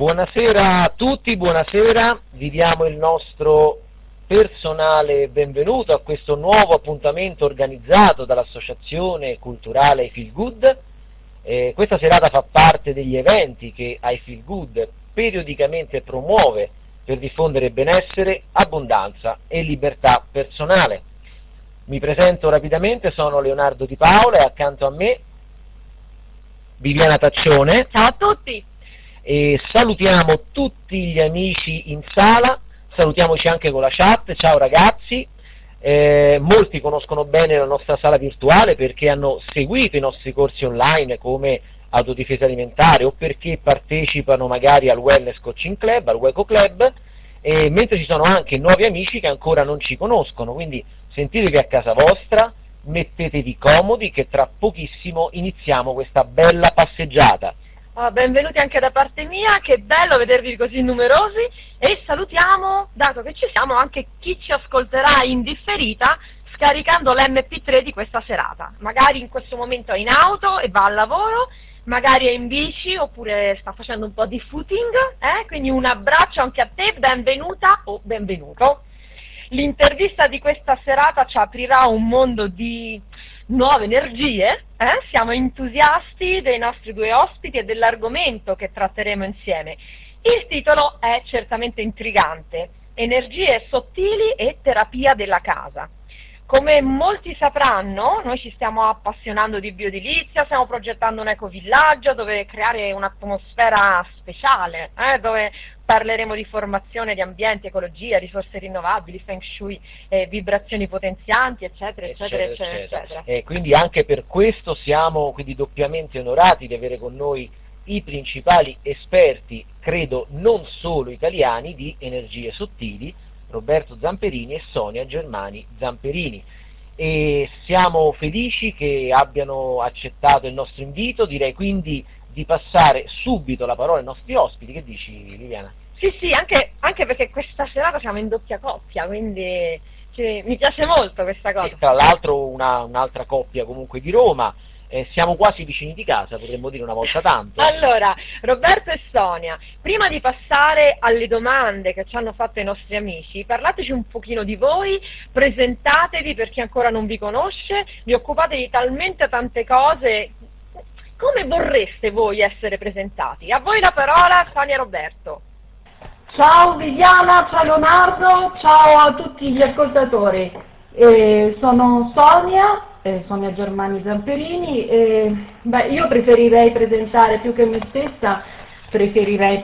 Buonasera a tutti, buonasera, vi diamo il nostro personale benvenuto a questo nuovo appuntamento organizzato dall'Associazione Culturale I Feel Good. Questa serata fa parte degli eventi che I Feel Good periodicamente promuove per diffondere benessere, abbondanza e libertà personale. Mi presento rapidamente, sono Leonardo Di Paola e accanto a me Viviana Taccione. Ciao a tutti! E salutiamo tutti gli amici in sala, salutiamoci anche con la chat. Ciao ragazzi, molti conoscono bene la nostra sala virtuale perché hanno seguito i nostri corsi online come autodifesa alimentare o perché partecipano magari al Wellness Coaching Club, al Weco Club, mentre ci sono anche nuovi amici che ancora non ci conoscono, quindi sentitevi a casa vostra, mettetevi comodi che tra pochissimo iniziamo questa bella passeggiata. Benvenuti anche da parte mia, che bello vedervi così numerosi e salutiamo, dato che ci siamo, anche chi ci ascolterà in differita scaricando l'MP3 di questa serata. Magari in questo momento è in auto e va al lavoro, magari è in bici oppure sta facendo un po' di footing, quindi un abbraccio anche a te, benvenuta o benvenuto. L'intervista di questa serata ci aprirà un mondo di nuove energie, siamo entusiasti dei nostri due ospiti e dell'argomento che tratteremo insieme. Il titolo è certamente intrigante: energie sottili e terapia della casa. Come molti sapranno, noi ci stiamo appassionando di bioedilizia, stiamo progettando un ecovillaggio dove creare un'atmosfera speciale, dove parleremo di formazione di ambienti, ecologia, risorse rinnovabili, feng shui, vibrazioni potenzianti, eccetera, eccetera. E quindi anche per questo siamo quindi doppiamente onorati di avere con noi i principali esperti, credo non solo italiani, di energie sottili, Roberto Zamperini e Sonia Germani Zamperini, e siamo felici che abbiano accettato il nostro invito. Direi quindi di passare subito la parola ai nostri ospiti. Che dici, Viviana? Sì, anche perché questa serata siamo in doppia coppia, quindi mi piace molto questa cosa. E tra l'altro un'altra coppia comunque di Roma. Siamo quasi vicini di casa, potremmo dire una volta tanto. Allora, Roberto e Sonia, prima di passare alle domande che ci hanno fatto i nostri amici, parlateci un pochino di voi, presentatevi per chi ancora non vi conosce, vi occupate di talmente tante cose. Come vorreste voi essere presentati? A voi la parola, Sonia e Roberto. Ciao Viviana, ciao Leonardo, ciao a tutti gli ascoltatori. Sono Sonia Germani Zamperini. Io preferirei presentare, più che me stessa, preferirei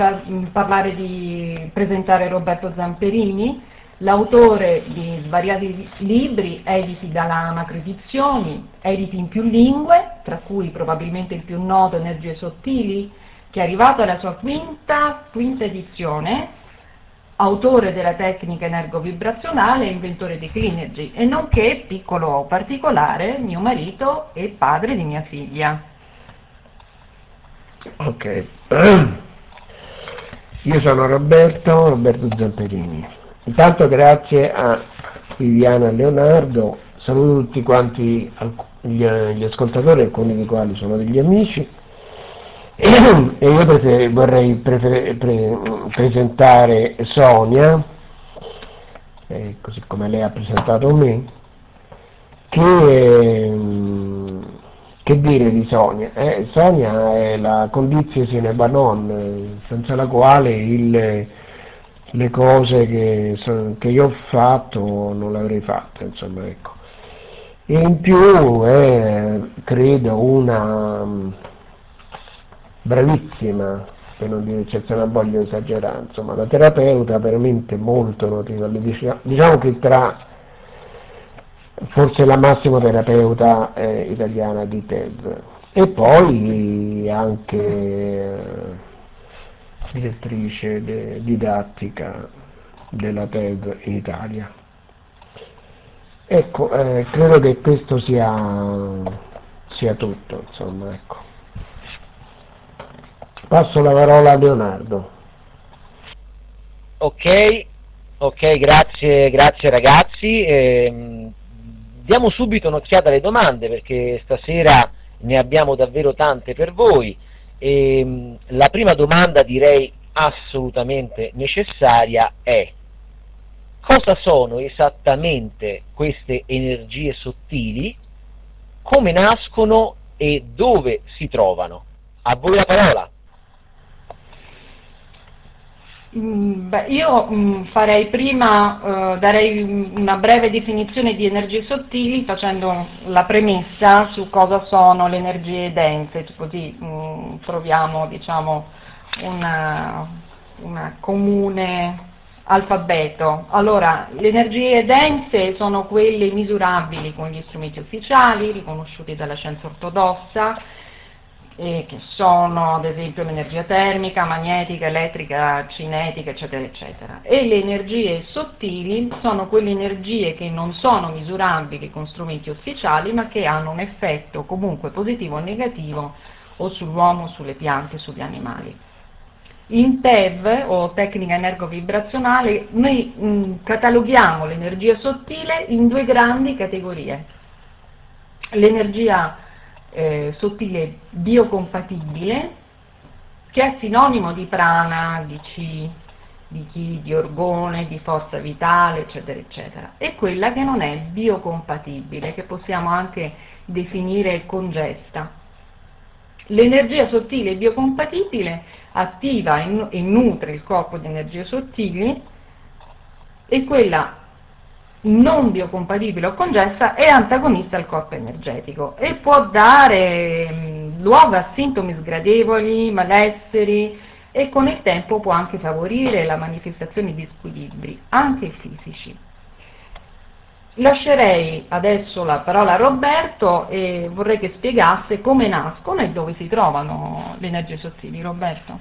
presentare Roberto Zamperini, l'autore di svariati libri editi dalla Amac Edizioni, editi in più lingue, tra cui probabilmente il più noto Energie Sottili, che è arrivato alla sua quinta edizione, autore della tecnica energovibrazionale e inventore di Cleanergy, e nonché, piccolo particolare, mio marito e padre di mia figlia. Ok, io sono Roberto Zamperini. Intanto grazie a Viviana e Leonardo, saluto tutti quanti gli ascoltatori, alcuni dei quali sono degli amici. E io vorrei presentare Sonia, così come lei ha presentato me. Che dire di Sonia? Sonia è la condizio sine qua non, senza la quale le cose che io ho fatto non le avrei fatte, insomma, ecco. E in più è, credo, una bravissima, per non dire eccezionale, voglio esagerare, insomma, una terapeuta veramente molto notevole, diciamo che forse la massima terapeuta italiana di TED, e poi anche direttrice didattica della TED in Italia. Ecco, credo che questo sia tutto, insomma, ecco. Passo la parola a Leonardo. Ok, grazie ragazzi. Diamo subito un'occhiata alle domande, perché stasera ne abbiamo davvero tante per voi. La prima domanda direi assolutamente necessaria è: cosa sono esattamente queste energie sottili, come nascono e dove si trovano? A voi la parola. Io farei prima, darei una breve definizione di energie sottili facendo la premessa su cosa sono le energie dense, così troviamo diciamo una comune alfabeto. Allora, le energie dense sono quelle misurabili con gli strumenti ufficiali, riconosciuti dalla scienza ortodossa, che sono ad esempio l'energia termica, magnetica, elettrica, cinetica, eccetera, eccetera. E le energie sottili sono quelle energie che non sono misurabili con strumenti ufficiali, ma che hanno un effetto comunque positivo o negativo o sull'uomo, sulle piante, sugli animali. In TEV, o tecnica energovibrazionale, noi cataloghiamo l'energia sottile in due grandi categorie. L'energia sottile biocompatibile, che è sinonimo di prana, di chi, di chi, di orgone, di forza vitale, eccetera, eccetera, e quella che non è biocompatibile, che possiamo anche definire congesta. L'energia sottile biocompatibile attiva e nutre il corpo di energie sottili, e quella non biocompatibile o congesta è antagonista al corpo energetico e può dare luogo a sintomi sgradevoli, malesseri, e con il tempo può anche favorire la manifestazione di squilibri, anche fisici. Lascerei adesso la parola a Roberto e vorrei che spiegasse come nascono e dove si trovano le energie sottili. Roberto?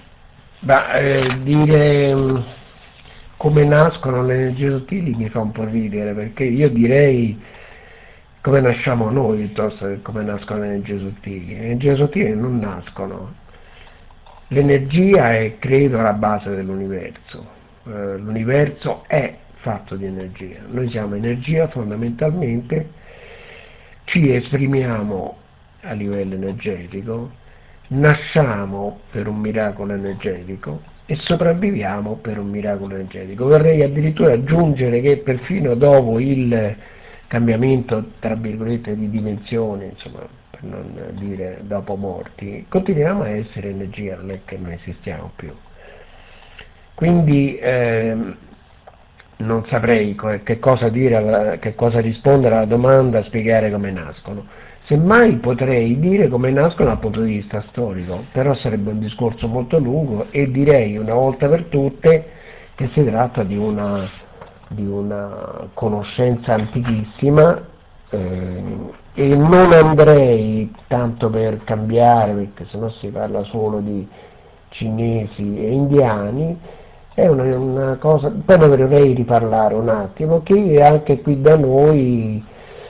Dire come nascono le energie sottili mi fa un po' ridere, perché io direi come nasciamo noi piuttosto che come nascono le energie sottili. Le energie sottili non nascono. L'energia è, credo, la base dell'universo. L'universo è fatto di energia. Noi siamo energia fondamentalmente, ci esprimiamo a livello energetico, nasciamo per un miracolo energetico e sopravviviamo per un miracolo energetico. Vorrei addirittura aggiungere che perfino dopo il cambiamento, tra virgolette, di dimensione, insomma, per non dire dopo morti, continuiamo a essere energia, non è che non esistiamo più. Quindi non saprei che cosa dire, che cosa rispondere alla domanda, spiegare come nascono. Semmai potrei dire come nascono dal punto di vista storico, però sarebbe un discorso molto lungo e direi una volta per tutte che si tratta di una conoscenza antichissima, e non andrei tanto per cambiare, perché sennò si parla solo di cinesi e indiani. È una cosa, poi dovrei riparlare un attimo, che anche qui da noi,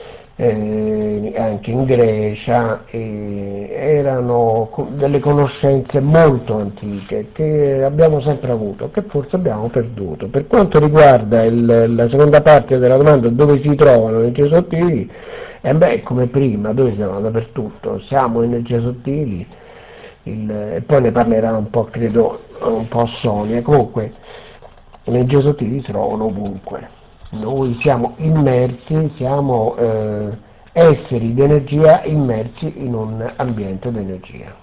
anche in Grecia, erano delle conoscenze molto antiche che abbiamo sempre avuto, che forse abbiamo perduto. Per quanto riguarda la seconda parte della domanda, dove si trovano le energie sottili, come prima, dove siamo? Dappertutto, siamo energie sottili, e poi ne parlerà un po', credo, un po' Sonia. Comunque le energie sottili si trovano ovunque. Noi siamo immersi, siamo esseri di energia immersi in un ambiente di energia.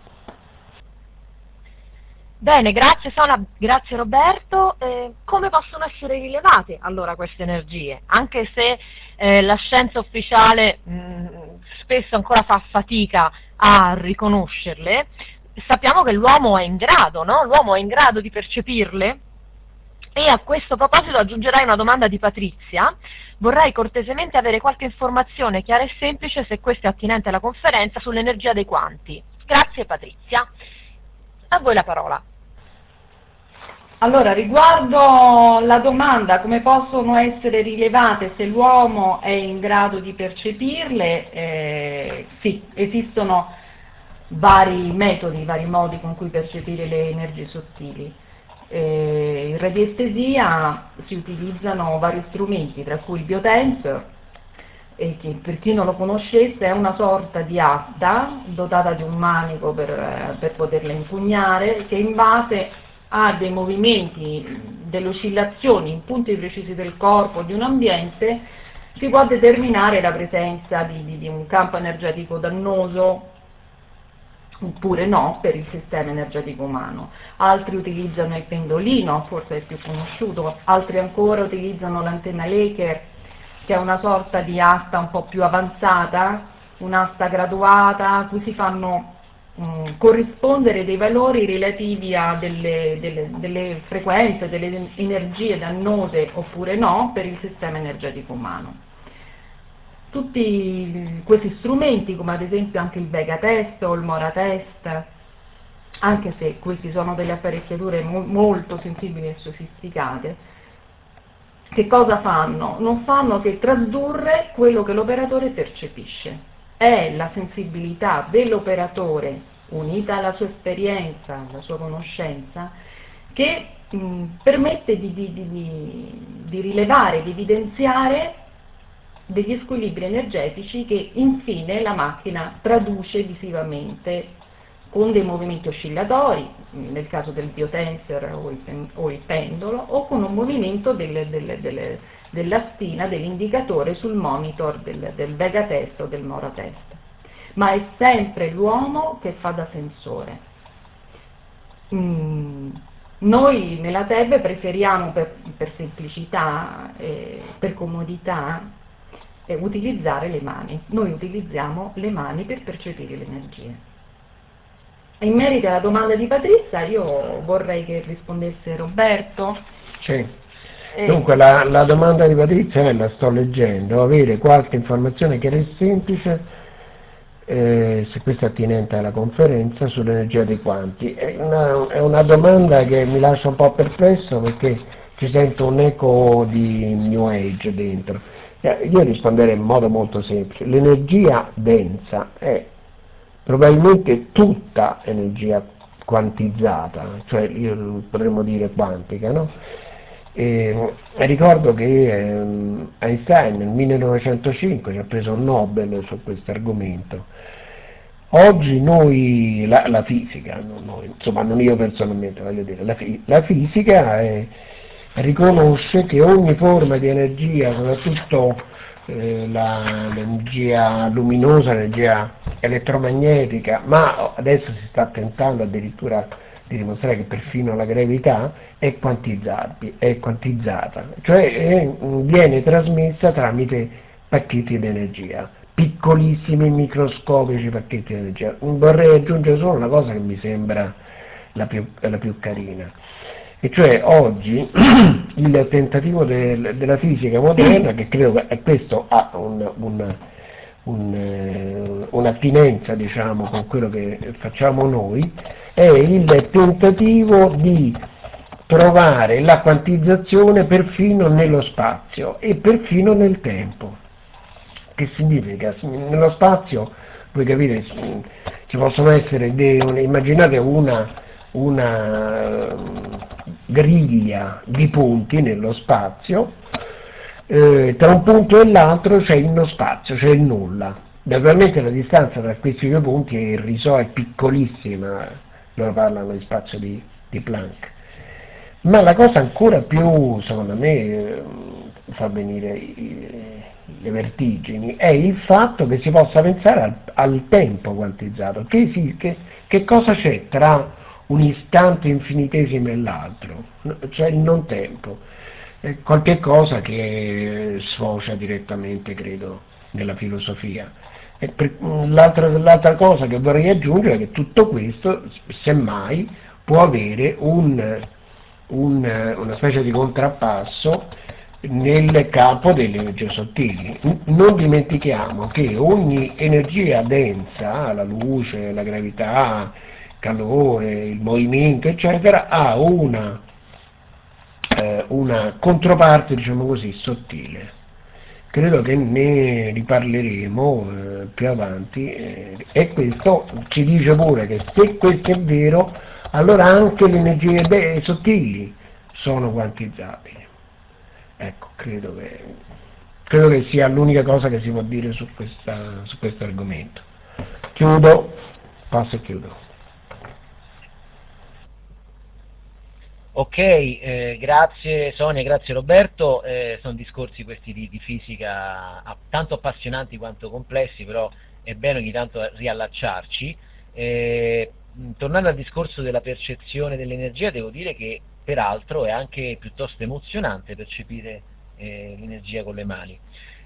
Bene, grazie Sonia, grazie Roberto. Come possono essere rilevate allora queste energie? Anche se la scienza ufficiale spesso ancora fa fatica a riconoscerle, sappiamo che l'uomo è in grado, no? L'uomo è in grado di percepirle. E a questo proposito aggiungerai una domanda di Patrizia. Vorrei cortesemente avere qualche informazione chiara e semplice, se questa è attinente alla conferenza, sull'energia dei quanti. Grazie Patrizia. A voi la parola. Allora, riguardo la domanda come possono essere rilevate se l'uomo è in grado di percepirle, sì, esistono vari metodi, vari modi con cui percepire le energie sottili. In radiestesia si utilizzano vari strumenti, tra cui il biotensor, che per chi non lo conoscesse è una sorta di asta dotata di un manico per poterla impugnare, che in base ha dei movimenti, delle oscillazioni in punti precisi del corpo di un ambiente, si può determinare la presenza di un campo energetico dannoso oppure no per il sistema energetico umano. Altri utilizzano il pendolino, forse è il più conosciuto, altri ancora utilizzano l'antenna Laker, che è una sorta di asta un po' più avanzata, un'asta graduata, a cui si fanno corrispondere dei valori relativi a delle frequenze, delle energie dannose oppure no per il sistema energetico umano. Tutti questi strumenti, come ad esempio anche il Vega Test o il Mora Test, anche se questi sono delle apparecchiature molto sensibili e sofisticate, che cosa fanno? Non fanno che tradurre quello che l'operatore percepisce. È la sensibilità dell'operatore, unita alla sua esperienza, alla sua conoscenza, che permette di rilevare, di evidenziare degli squilibri energetici che infine la macchina traduce visivamente con dei movimenti oscillatori, nel caso del biotensor o il pendolo, o con un movimento della spina, dell'indicatore sul monitor del Vega Test o del Mora Test. Ma è sempre l'uomo che fa da sensore. Noi nella TEB preferiamo per semplicità, per comodità, utilizzare le mani. Noi utilizziamo le mani per percepire l'energia. In merito alla domanda di Patrizia, io vorrei che rispondesse Roberto. Sì. Dunque la domanda di Patrizia la sto leggendo, avere qualche informazione chiara e semplice, se questa è attinente alla conferenza, sull'energia dei quanti. È una domanda che mi lascia un po' perplesso perché ci sento un eco di New Age dentro. Io risponderei in modo molto semplice: l'energia densa è probabilmente tutta energia quantizzata, cioè potremmo dire quantica, no? Ricordo che Einstein nel 1905 ci ha preso un Nobel su questo argomento. Oggi noi, la fisica, insomma non io personalmente, voglio dire, la fisica riconosce che ogni forma di energia, soprattutto l'energia luminosa, l'energia elettromagnetica, ma adesso si sta tentando addirittura di dimostrare che perfino la gravità è quantizzata, cioè viene trasmessa tramite pacchetti di energia, piccolissimi microscopici pacchetti di energia. Vorrei aggiungere solo una cosa che mi sembra la più carina, e cioè oggi il tentativo della fisica moderna, che credo che questo ha un'attinenza, diciamo, con quello che facciamo noi, è il tentativo di trovare la quantizzazione perfino nello spazio e perfino nel tempo. Che significa? Nello spazio, voi capite, ci possono essere immaginate una griglia di punti nello spazio, tra un punto e l'altro c'è lo spazio, c'è il nulla. Naturalmente la distanza tra questi due punti è irrisoria, è piccolissima, loro parlano di spazio di Planck. Ma la cosa ancora più, secondo me, fa venire le vertigini è il fatto che si possa pensare al tempo quantizzato. Che cosa c'è tra un istante infinitesimo e l'altro? Cioè il non tempo. Qualche cosa che sfocia direttamente, credo, nella filosofia. L'altra cosa che vorrei aggiungere è che tutto questo, semmai, può avere una specie di contrappasso nel campo delle energie sottili. Non dimentichiamo che ogni energia densa, la luce, la gravità, il calore, il movimento, eccetera, ha una controparte, diciamo così, sottile. Credo che ne riparleremo più avanti, e questo ci dice pure che se questo è vero, allora anche le energie sottili sono quantizzabili. Ecco, credo che sia l'unica cosa che si può dire su questo argomento. Chiudo, passo e chiudo. Ok, grazie Sonia, grazie Roberto, sono discorsi questi di fisica tanto appassionanti quanto complessi, però è bene ogni tanto riallacciarci. Tornando al discorso della percezione dell'energia, devo dire che peraltro è anche piuttosto emozionante percepire l'energia con le mani.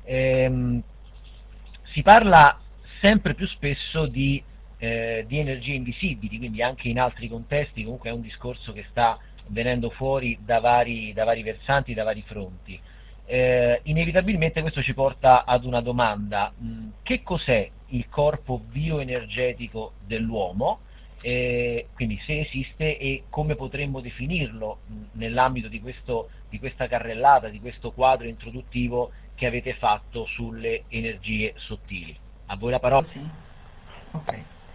Si parla sempre più spesso di energie invisibili, quindi anche in altri contesti comunque è un discorso che sta venendo fuori da vari versanti, da vari fronti. Inevitabilmente questo ci porta ad una domanda: che cos'è il corpo bioenergetico dell'uomo? Quindi se esiste e come potremmo definirlo nell'ambito di questa carrellata, di questo quadro introduttivo che avete fatto sulle energie sottili. A voi la parola. Sì. Ok.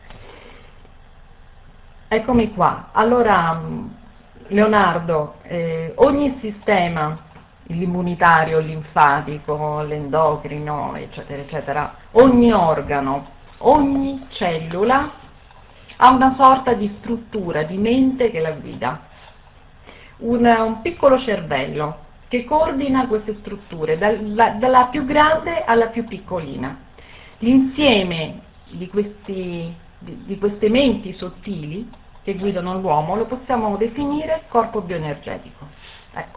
Eccomi qua. Allora, Leonardo, ogni sistema, l'immunitario, il linfatico, l'endocrino, eccetera, eccetera, ogni organo, ogni cellula ha una sorta di struttura, di mente che la guida. Un piccolo cervello che coordina queste strutture, dalla più grande alla più piccolina. L'insieme di queste menti sottili che guidano l'uomo lo possiamo definire corpo bioenergetico. Ecco.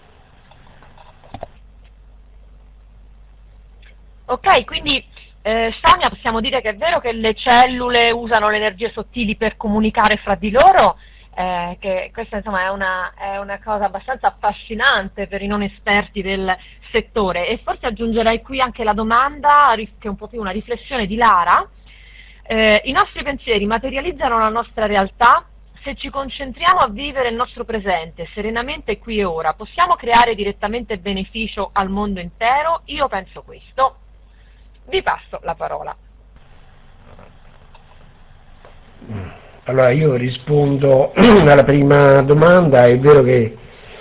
Ok, quindi Sonia, possiamo dire che è vero che le cellule usano le energie sottili per comunicare fra di loro, che questa insomma è una cosa abbastanza affascinante per i non esperti del settore, e forse aggiungerei qui anche la domanda, che è un po' più una riflessione di Lara. I nostri pensieri materializzano la nostra realtà. Se ci concentriamo a vivere il nostro presente serenamente qui e ora, possiamo creare direttamente beneficio al mondo intero? Io penso questo. Vi passo la parola. Allora io rispondo alla prima domanda. È vero che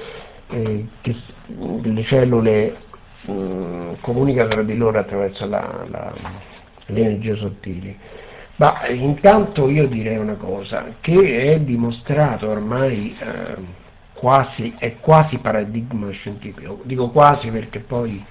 le cellule comunicano tra di loro attraverso le energie sottili, ma intanto io direi una cosa che è dimostrato ormai, è quasi paradigma scientifico. Dico quasi perché poi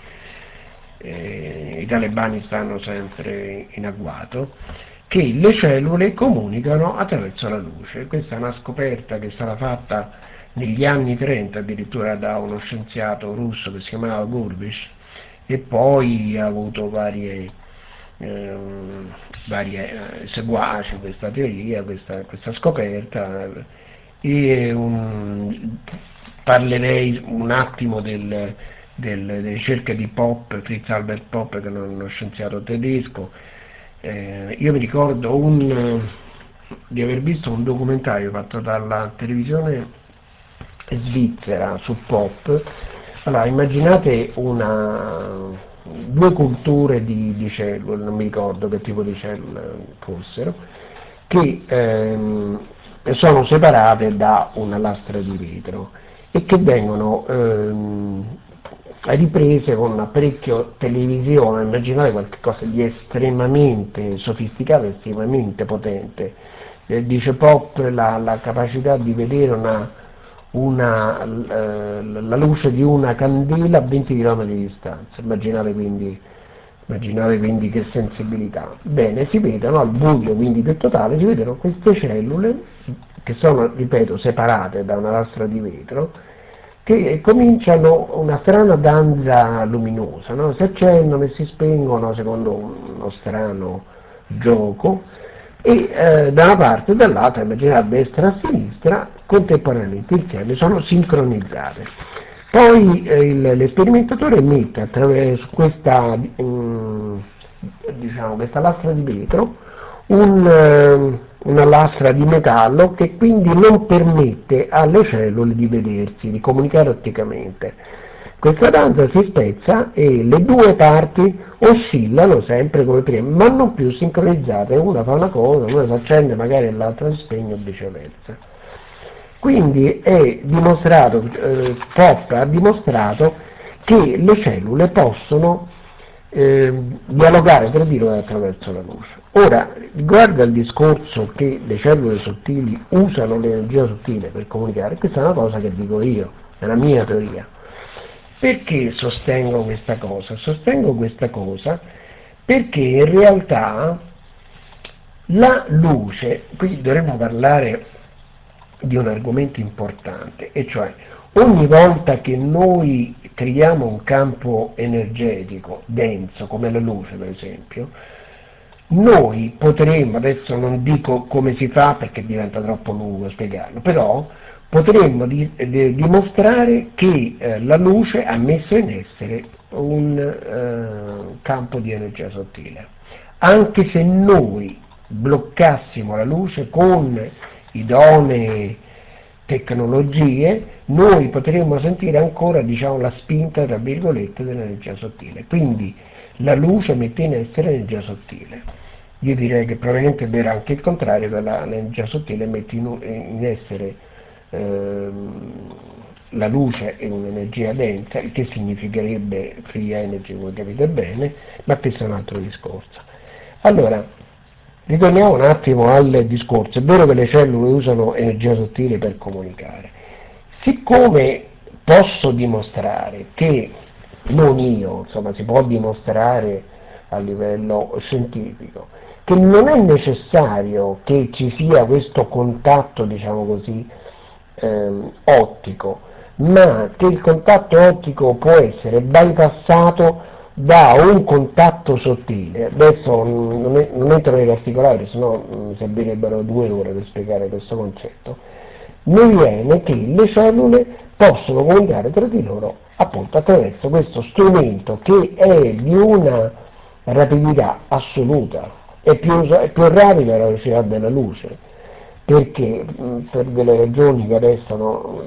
i talebani stanno sempre in agguato, che le cellule comunicano attraverso la luce. Questa è una scoperta che è stata fatta negli anni 30 addirittura da uno scienziato russo che si chiamava Gurbish, e poi ha avuto varie seguaci questa teoria, questa scoperta. Parlerei un attimo delle ricerche di Fritz Albert Popp, che è uno scienziato tedesco. Io mi ricordo di aver visto un documentario fatto dalla televisione svizzera su Popp. Allora, immaginate due culture di cellule, non mi ricordo che tipo di cellule fossero, che sono separate da una lastra di vetro e che vengono riprese con un apparecchio televisione. Immaginate qualcosa di estremamente sofisticato, estremamente potente. Dice Popp, la capacità di vedere la luce di una candela a 20 km di distanza. Immaginate quindi che sensibilità. Bene, si vedono al buio, quindi più totale, si vedono queste cellule che sono, ripeto, separate da una lastra di vetro, che cominciano una strana danza luminosa, no? Si accendono e si spengono secondo uno strano gioco, e da una parte e dall'altra, immaginate a destra e a sinistra, contemporaneamente insieme, sono sincronizzate. Poi l'esperimentatore mette attraverso questa lastra di vetro una lastra di metallo che quindi non permette alle cellule di vedersi, di comunicare otticamente. Questa danza si spezza e le due parti oscillano sempre come prima, ma non più sincronizzate. Una fa una cosa, una si accende magari e l'altra si spegne o viceversa. Quindi è dimostrato, Popp ha dimostrato che le cellule possono dialogare tra di noi attraverso la luce. Ora, riguardo al discorso che le cellule sottili usano l'energia sottile per comunicare, questa è una cosa che dico io, è la mia teoria. Perché sostengo questa cosa? Sostengo questa cosa perché in realtà la luce, qui dovremmo parlare di un argomento importante, e cioè ogni volta che noi creiamo un campo energetico denso, come la luce per esempio, noi potremmo, adesso non dico come si fa perché diventa troppo lungo spiegarlo, però potremmo dimostrare che la luce ha messo in essere un campo di energia sottile, anche se noi bloccassimo la luce con idonee tecnologie, noi potremmo sentire ancora, diciamo, la spinta, tra virgolette, dell'energia sottile. Quindi la luce mette in essere energia sottile. Io direi che probabilmente è vero anche il contrario, che l'energia sottile mette in essere la luce è un'energia densa, il che significherebbe free energy, voi capite bene, ma questo è un altro discorso. Allora, ritorniamo un attimo al discorso. È vero che le cellule usano energia sottile per comunicare. Siccome posso dimostrare che, non io, insomma si può dimostrare a livello scientifico, che non è necessario che ci sia questo contatto, diciamo così, ottico, ma che il contatto ottico può essere bypassato da un contatto sottile. Adesso non entro nei particolari, sennò mi servirebbero 2 ore per spiegare questo concetto. Mi viene che le cellule possono comunicare tra di loro appunto attraverso questo strumento che è di una rapidità assoluta, è più rapida della velocità della luce, perché per delle ragioni che adesso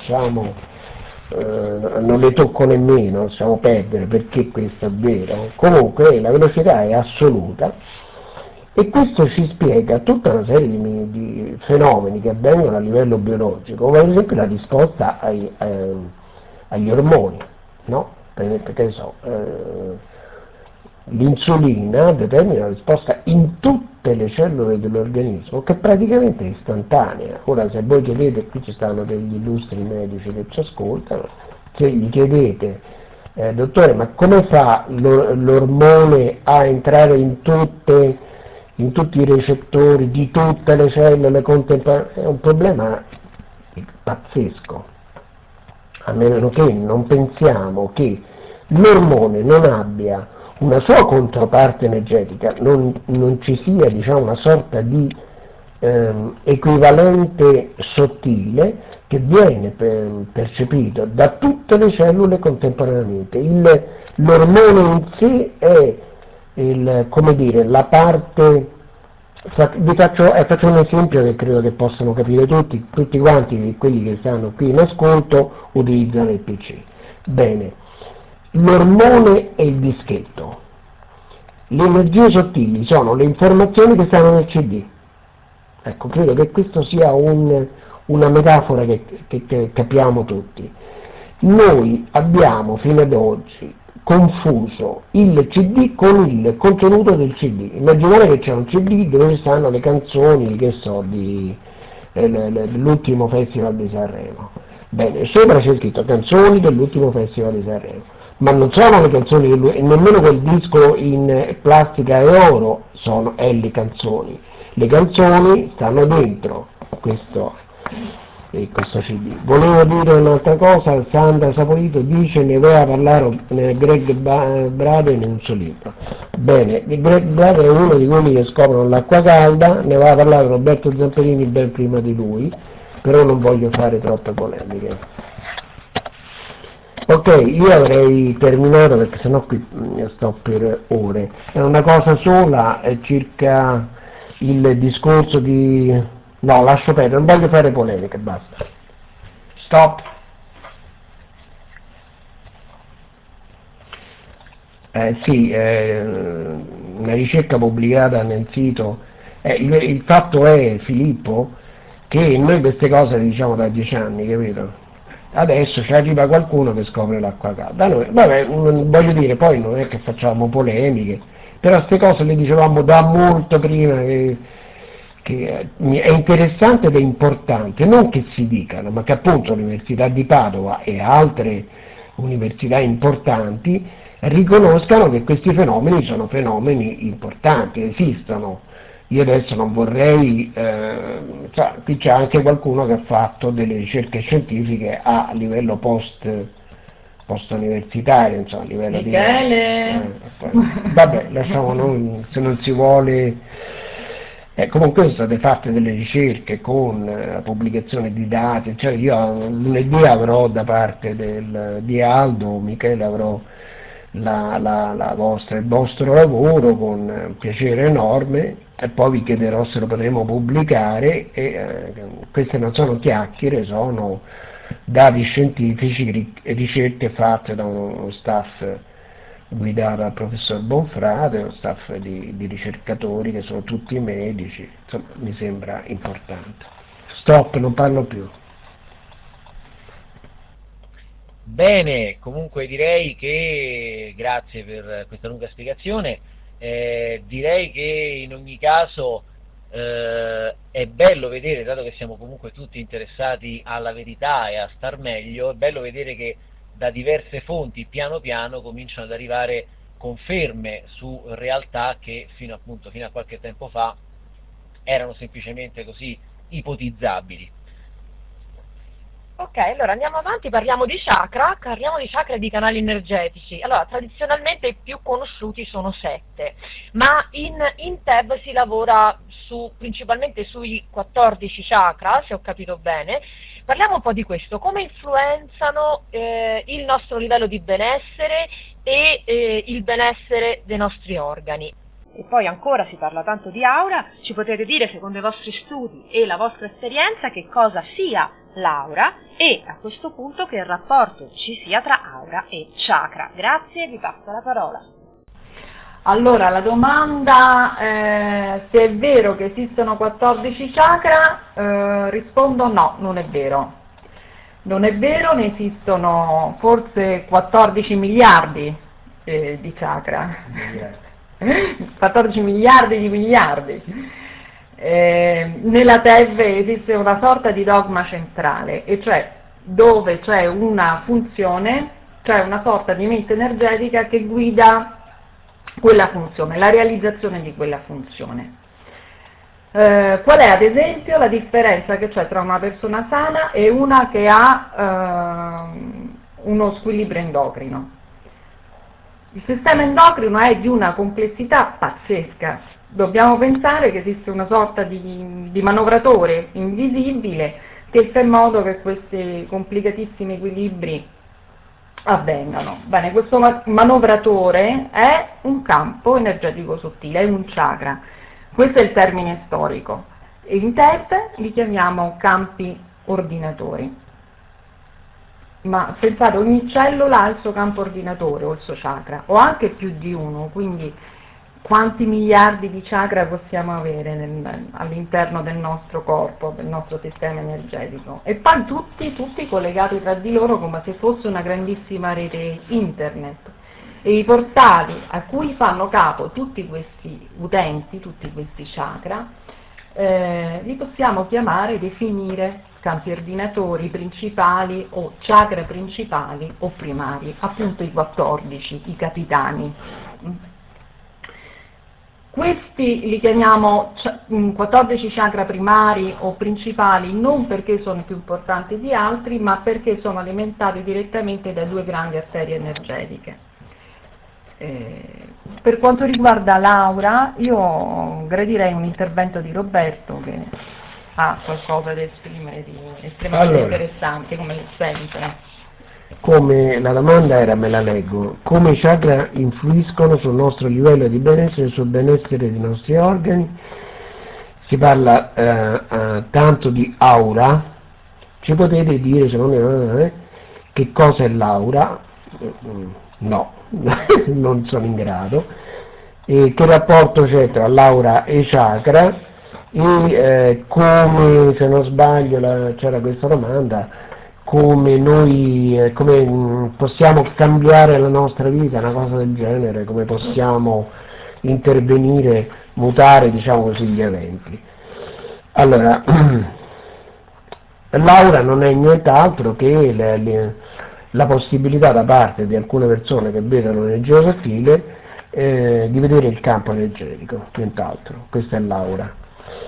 non le tocco nemmeno, lasciamo perdere perché questo è vero. Comunque la velocità è assoluta e questo ci spiega tutta una serie di fenomeni che avvengono a livello biologico, come ad esempio la risposta agli ormoni, no? Perché l'insulina determina una risposta in tutte le cellule dell'organismo che praticamente è istantanea. Ora, se voi chiedete, qui ci stanno degli illustri medici che ci ascoltano, se gli chiedete dottore, ma come fa l'ormone a entrare in tutti i recettori di tutte le cellule contemporaneamente? È un problema pazzesco, a meno che non pensiamo che l'ormone non abbia una sua controparte energetica, non ci sia, diciamo, una sorta di equivalente sottile che viene percepito da tutte le cellule contemporaneamente. L'ormone in sé è come dire, la parte. Faccio un esempio che credo che possano capire tutti quanti quelli che stanno qui in ascolto utilizzano il PC. Bene. L'ormone è il dischetto, le energie sottili sono le informazioni che stanno nel CD. Ecco, credo che questo sia una metafora che capiamo tutti. Noi abbiamo fino ad oggi confuso il CD con il contenuto del CD. Immaginate che c'è un CD dove ci stanno le canzoni, che so, dell'ultimo Festival di Sanremo. Bene, sopra c'è scritto canzoni dell'ultimo Festival di Sanremo. Ma non sono le canzoni e nemmeno quel disco in plastica e oro è le canzoni. Le canzoni stanno dentro questo CD. Volevo dire un'altra cosa, Sandra Saporito dice ne aveva parlato Greg Braden in un suo libro. Bene, Greg Braden è uno di quelli che scoprono l'acqua calda, ne aveva parlato Roberto Zamperini ben prima di lui, però non voglio fare troppe polemiche. Ok, io avrei terminato perché sennò qui sto per ore. È una cosa sola, circa il discorso di. No, lascio perdere, non voglio fare polemiche, basta. Stop. Sì, una ricerca pubblicata nel sito. Il fatto è, Filippo, che noi queste cose le diciamo da 10 anni, capito? adesso ci arriva qualcuno che scopre l'acqua calda. Noi, vabbè, voglio dire, poi non è che facciamo polemiche, però queste cose le dicevamo da molto prima, che è interessante ed è importante, non che si dicano, ma che appunto l'Università di Padova e altre università importanti riconoscano che questi fenomeni sono fenomeni importanti, esistono. Io adesso non vorrei, qui c'è anche qualcuno che ha fatto delle ricerche scientifiche a livello post-universitario, insomma, a livello Michele! vabbè, lasciamo noi, se non si vuole. Comunque sono state fatte delle ricerche con la pubblicazione di dati, cioè io lunedì avrò da parte di Aldo, Michele, avrò il vostro lavoro con piacere enorme, e poi vi chiederò se lo potremo pubblicare, e queste non sono chiacchiere, sono dati scientifici, ricerche fatte da uno staff guidato dal professor Bonfrate, uno staff di ricercatori che sono tutti medici, insomma mi sembra importante. Stop, non parlo più. Bene, comunque direi che, grazie per questa lunga spiegazione, direi che in ogni caso è bello vedere, dato che siamo comunque tutti interessati alla verità e a star meglio, è bello vedere che da diverse fonti piano piano cominciano ad arrivare conferme su realtà che fino a qualche tempo fa erano semplicemente così ipotizzabili. Ok, allora andiamo avanti, parliamo di chakra e di canali energetici. Allora, tradizionalmente i più conosciuti sono 7, ma in TEB si lavora principalmente sui 14 chakra, se ho capito bene. Parliamo un po' di questo, come influenzano il nostro livello di benessere e il benessere dei nostri organi. E poi ancora si parla tanto di aura, ci potete dire secondo i vostri studi e la vostra esperienza che cosa sia l'aura e a questo punto che rapporto ci sia tra aura e chakra. Grazie, vi passo la parola. Allora, la domanda se è vero che esistono 14 chakra, rispondo no, non è vero. Non è vero, ne esistono forse 14 miliardi di chakra. 14 miliardi di miliardi. Nella TEV esiste una sorta di dogma centrale, e cioè dove c'è una funzione, cioè una sorta di mente energetica che guida quella funzione, la realizzazione di quella funzione. Qual è ad esempio la differenza che c'è tra una persona sana e una che ha uno squilibrio endocrino? Il sistema endocrino è di una complessità pazzesca. Dobbiamo pensare che esiste una sorta di manovratore invisibile che fa in modo che questi complicatissimi equilibri avvengano. Bene, questo manovratore è un campo energetico sottile, è un chakra. Questo è il termine storico. In TEP li chiamiamo campi ordinatori. Ma pensate, ogni cellula ha il suo campo ordinatore o il suo chakra, o anche più di uno, quindi quanti miliardi di chakra possiamo avere all'interno del nostro corpo, del nostro sistema energetico, e poi tutti collegati tra di loro come se fosse una grandissima rete internet, e i portali a cui fanno capo tutti questi utenti, tutti questi chakra, li possiamo chiamare, definire campi ordinatori principali o chakra principali o primari, appunto i 14, i capitani. Questi li chiamiamo 14 chakra primari o principali non perché sono più importanti di altri, ma perché sono alimentati direttamente da due grandi arterie energetiche. Per quanto riguarda l'aura, io gradirei un intervento di Roberto che ha qualcosa da esprimere di estremamente interessante, come sempre. Come la domanda era, me la leggo: come i chakra influiscono sul nostro livello di benessere e sul benessere dei nostri organi? Si parla tanto di aura. Ci potete dire, secondo me, che cosa è l'aura? No, non sono in grado. E che rapporto c'è tra l'aura e i chakra? E come, se non sbaglio, c'era questa domanda, come possiamo cambiare la nostra vita, una cosa del genere, come possiamo intervenire, mutare, diciamo così, gli eventi. Allora, l'aura non è nient'altro che la possibilità da parte di alcune persone che vedono l'energia sottile di vedere il campo energetico, nient'altro, questa è l'aura.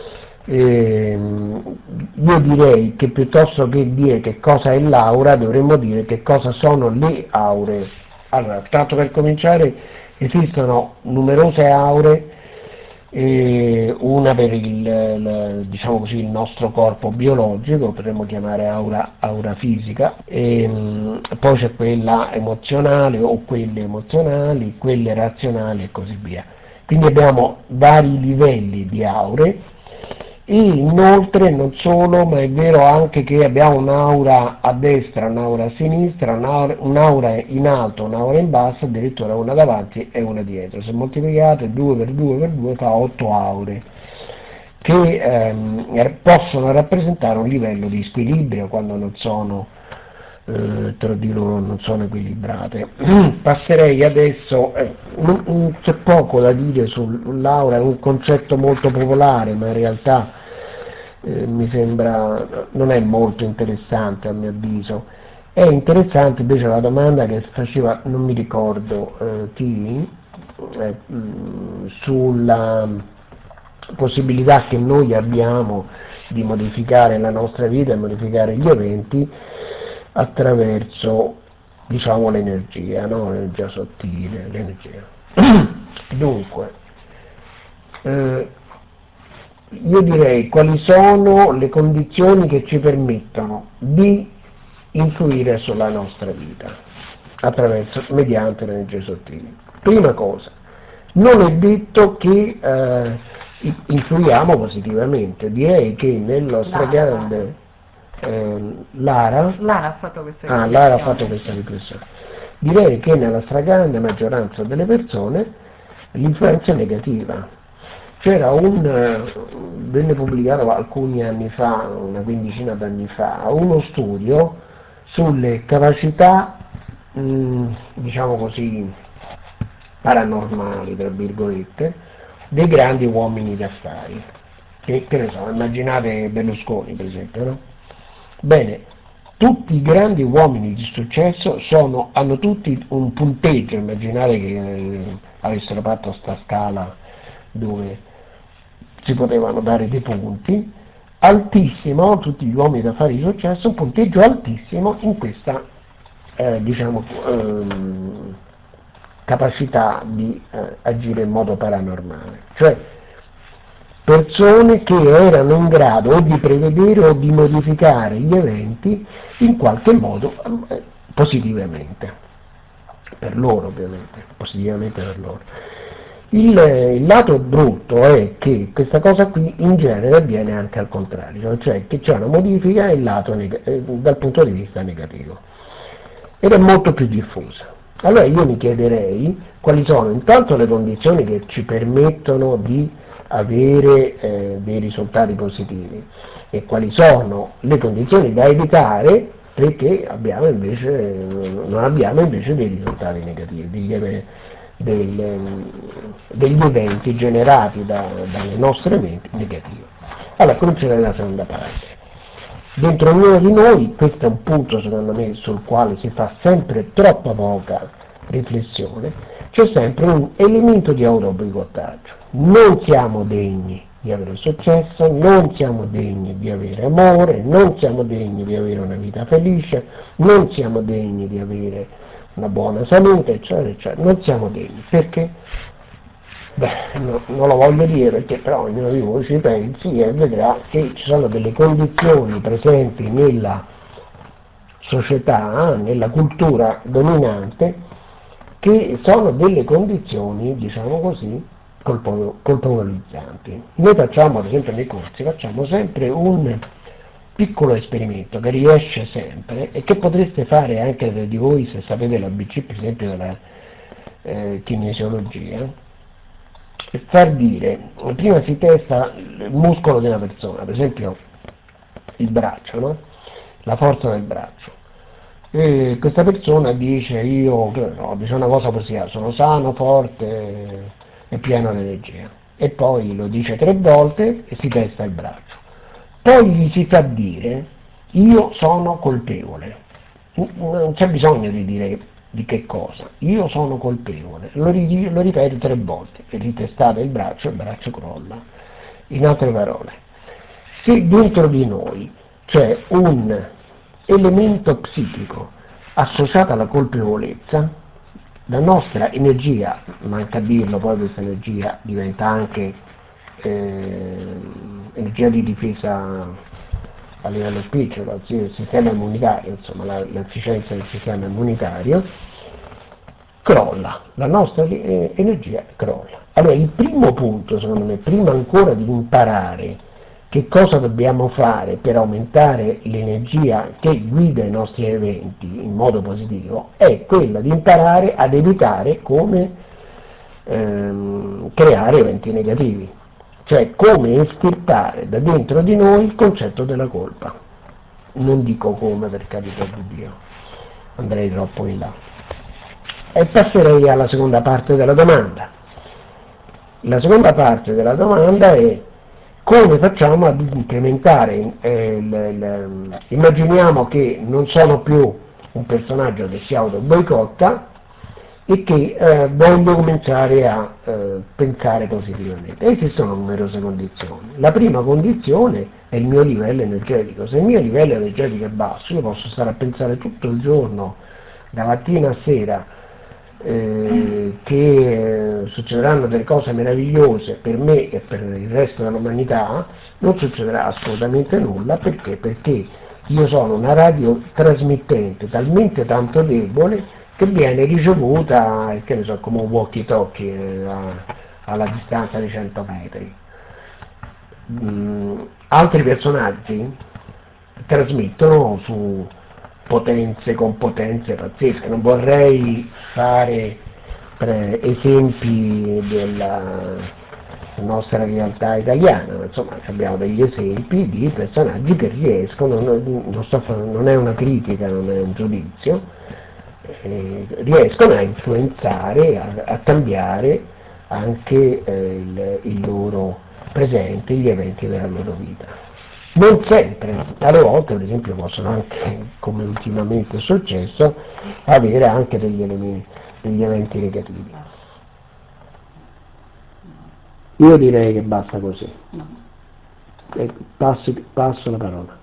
Io direi che piuttosto che dire che cosa è l'aura dovremmo dire che cosa sono le aure. Allora, tanto per cominciare, esistono numerose aure, una per diciamo così, il nostro corpo biologico, potremmo chiamare aura fisica, poi c'è quella emozionale o quelle emozionali, quelle razionali e così via. Quindi abbiamo vari livelli di aure. E inoltre non solo, ma è vero anche che abbiamo un'aura a destra, un'aura a sinistra, un'aura in alto, un'aura in basso, addirittura una davanti e una dietro. Se moltiplicate 2 per 2 per 2 fa 8 aure, che possono rappresentare un livello di squilibrio quando non sono non sono equilibrate. Passerei adesso, c'è poco da dire sull'aura, è un concetto molto popolare, ma in realtà mi sembra non è molto interessante a mio avviso. È interessante invece la domanda che faceva, non mi ricordo chi, sulla possibilità che noi abbiamo di modificare la nostra vita e modificare gli eventi attraverso, diciamo, l'energia, no? L'energia sottile, l'energia. Dunque, io direi quali sono le condizioni che ci permettono di influire sulla nostra vita mediante l'energia sottile. Prima cosa, non è detto che influiamo positivamente, direi che nello stragrande Lara ha fatto questa riflessione. Lara ha fatto questa riflessione. Direi che nella stragrande maggioranza delle persone l'influenza è negativa. Venne pubblicato alcuni anni fa, una quindicina d'anni fa, uno studio sulle capacità, diciamo così, paranormali, tra virgolette, dei grandi uomini d'affari. Che ne so, immaginate Berlusconi, per esempio, no? Bene, tutti i grandi uomini di successo hanno tutti un punteggio, immaginate che avessero fatto sta scala dove si potevano dare dei punti, altissimo, tutti gli uomini d'affari di successo, un punteggio altissimo in questa capacità di agire in modo paranormale, cioè persone che erano in grado o di prevedere o di modificare gli eventi in qualche modo positivamente, per loro ovviamente, positivamente per loro. Il lato brutto è che questa cosa qui in genere avviene anche al contrario, cioè che c'è una modifica dal punto di vista negativo, ed è molto più diffusa. Allora io mi chiederei quali sono intanto le condizioni che ci permettono di avere dei risultati positivi e quali sono le condizioni da evitare perché non abbiamo invece dei risultati negativi, degli eventi generati dalle nostre menti negativi. Allora comincerei dalla seconda parte. Dentro ognuno di noi, questo è un punto secondo me sul quale si fa sempre troppa poca riflessione, c'è sempre un elemento di autoboicottaggio. Non siamo degni di avere successo, non siamo degni di avere amore, non siamo degni di avere una vita felice, non siamo degni di avere una buona salute, eccetera, eccetera. Non siamo degni. Perché? Non lo voglio dire perché però ognuno di voi ci pensi e vedrà che ci sono delle condizioni presenti nella società, nella cultura dominante, che sono delle condizioni, diciamo così, colpevolizzanti. Noi facciamo, ad esempio nei corsi, facciamo sempre un piccolo esperimento che riesce sempre e che potreste fare anche di voi se sapete l'ABC, per esempio della kinesiologia, e far dire, prima si testa il muscolo della persona, per esempio il braccio, no? la forza del braccio. E questa persona dice dice una cosa così, sono sano, forte e pieno di energia, e poi lo dice 3 volte e si testa il braccio. Poi gli si fa dire: io sono colpevole. Non c'è bisogno di dire di che cosa, io sono colpevole, lo ripete 3 volte, e ritestate il braccio crolla. In altre parole, se dentro di noi c'è un elemento psichico associato alla colpevolezza, la nostra energia, manca a dirlo, poi questa energia diventa anche energia di difesa a livello spicciolo, il sistema immunitario, insomma l'efficienza del sistema immunitario crolla, la nostra energia crolla. Allora il primo punto, secondo me, prima ancora di imparare che cosa dobbiamo fare per aumentare l'energia che guida i nostri eventi in modo positivo, è quella di imparare ad evitare come creare eventi negativi, cioè come estirpare da dentro di noi il concetto della colpa. Non dico come, per carità di Dio, andrei troppo in là. E passerei alla seconda parte della domanda. La seconda parte della domanda è: come facciamo ad incrementare, immaginiamo che non sono più un personaggio che si auto-boicotta e che voglio cominciare a pensare positivamente. Esistono numerose condizioni. La prima condizione è il mio livello energetico. Se il mio livello energetico è basso, io posso stare a pensare tutto il giorno, da mattina a sera, che succederanno delle cose meravigliose per me e per il resto dell'umanità. Non succederà assolutamente nulla. Perché io sono una radiotrasmittente talmente tanto debole che viene ricevuta, che ne so, come un walkie-talkie alla distanza di 100 metri. Altri personaggi trasmettono con potenze pazzesche. Non vorrei fare esempi della nostra realtà italiana, ma insomma abbiamo degli esempi di personaggi che riescono, non è una critica, non è un giudizio, riescono a influenzare, a cambiare anche il loro presente, gli eventi della loro vita. Non sempre, alle volte per esempio possono anche, come ultimamente è successo, avere anche degli eventi negativi. Io direi che basta così. Passo la parola.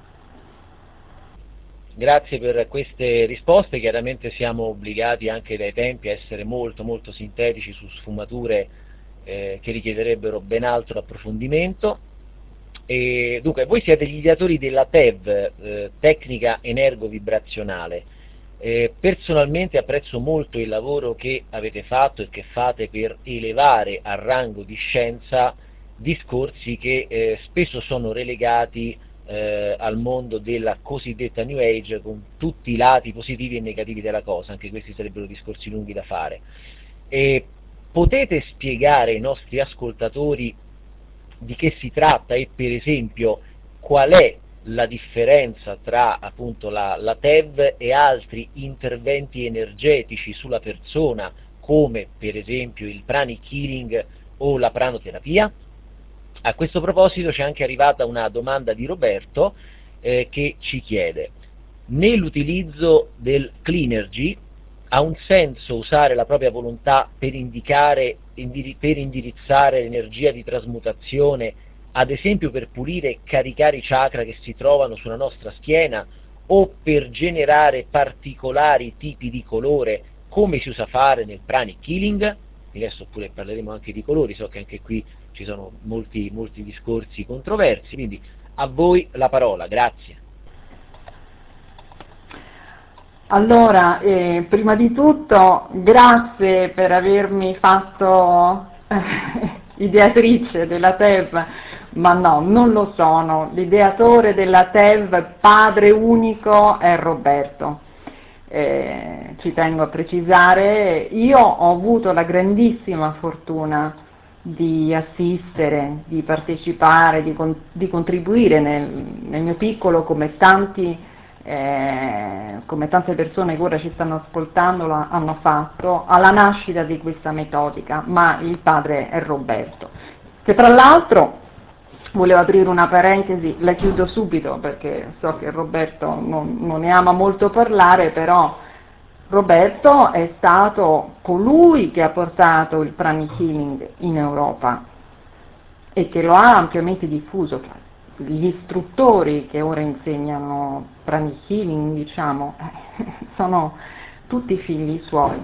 Grazie per queste risposte. Chiaramente siamo obbligati anche dai tempi a essere molto molto sintetici su sfumature che richiederebbero ben altro approfondimento. E dunque, voi siete gli ideatori della TEV, tecnica energovibrazionale. Personalmente apprezzo molto il lavoro che avete fatto e che fate per elevare a rango di scienza discorsi che spesso sono relegati al mondo della cosiddetta New Age, con tutti i lati positivi e negativi della cosa. Anche questi sarebbero discorsi lunghi da fare. Potete spiegare ai nostri ascoltatori di che si tratta e per esempio qual è la differenza tra appunto la TEV e altri interventi energetici sulla persona, come per esempio il pranic healing o la pranoterapia? A questo proposito c'è anche arrivata una domanda di Roberto che ci chiede: nell'utilizzo del Cleanergy ha un senso usare la propria volontà per indirizzare l'energia di trasmutazione, ad esempio per pulire e caricare i chakra che si trovano sulla nostra schiena, o per generare particolari tipi di colore, come si usa fare nel pranic healing? Adesso pure parleremo anche di colori, so che anche qui ci sono molti discorsi controversi, quindi a voi la parola, grazie. Allora, prima di tutto grazie per avermi fatto ideatrice della TEV, ma no, non lo sono. L'ideatore della TEV, padre unico, è Roberto. Ci tengo a precisare, io ho avuto la grandissima fortuna di assistere, di partecipare, di contribuire nel mio piccolo, come tanti come tante persone che ora ci stanno ascoltando hanno fatto, alla nascita di questa metodica, ma il padre è Roberto, che tra l'altro, volevo aprire una parentesi, la chiudo subito perché so che Roberto non ne ama molto parlare, però Roberto è stato colui che ha portato il pranic healing in Europa e che lo ha ampiamente diffuso. Gli istruttori che ora insegnano pranic healing, diciamo, sono tutti figli suoi.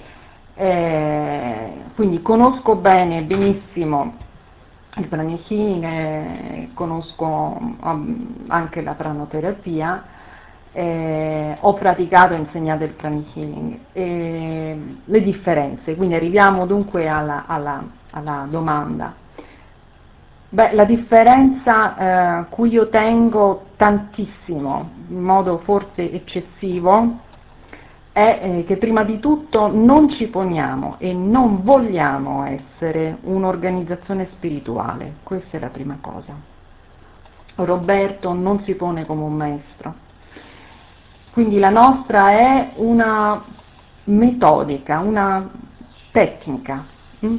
Quindi conosco benissimo il pranic healing, conosco anche la pranoterapia, ho praticato e insegnato il pranic healing. Le differenze, quindi arriviamo dunque alla domanda. La differenza cui io tengo tantissimo, in modo forse eccessivo, è che prima di tutto non ci poniamo e non vogliamo essere un'organizzazione spirituale, questa è la prima cosa. Roberto non si pone come un maestro, quindi la nostra è una metodica, una tecnica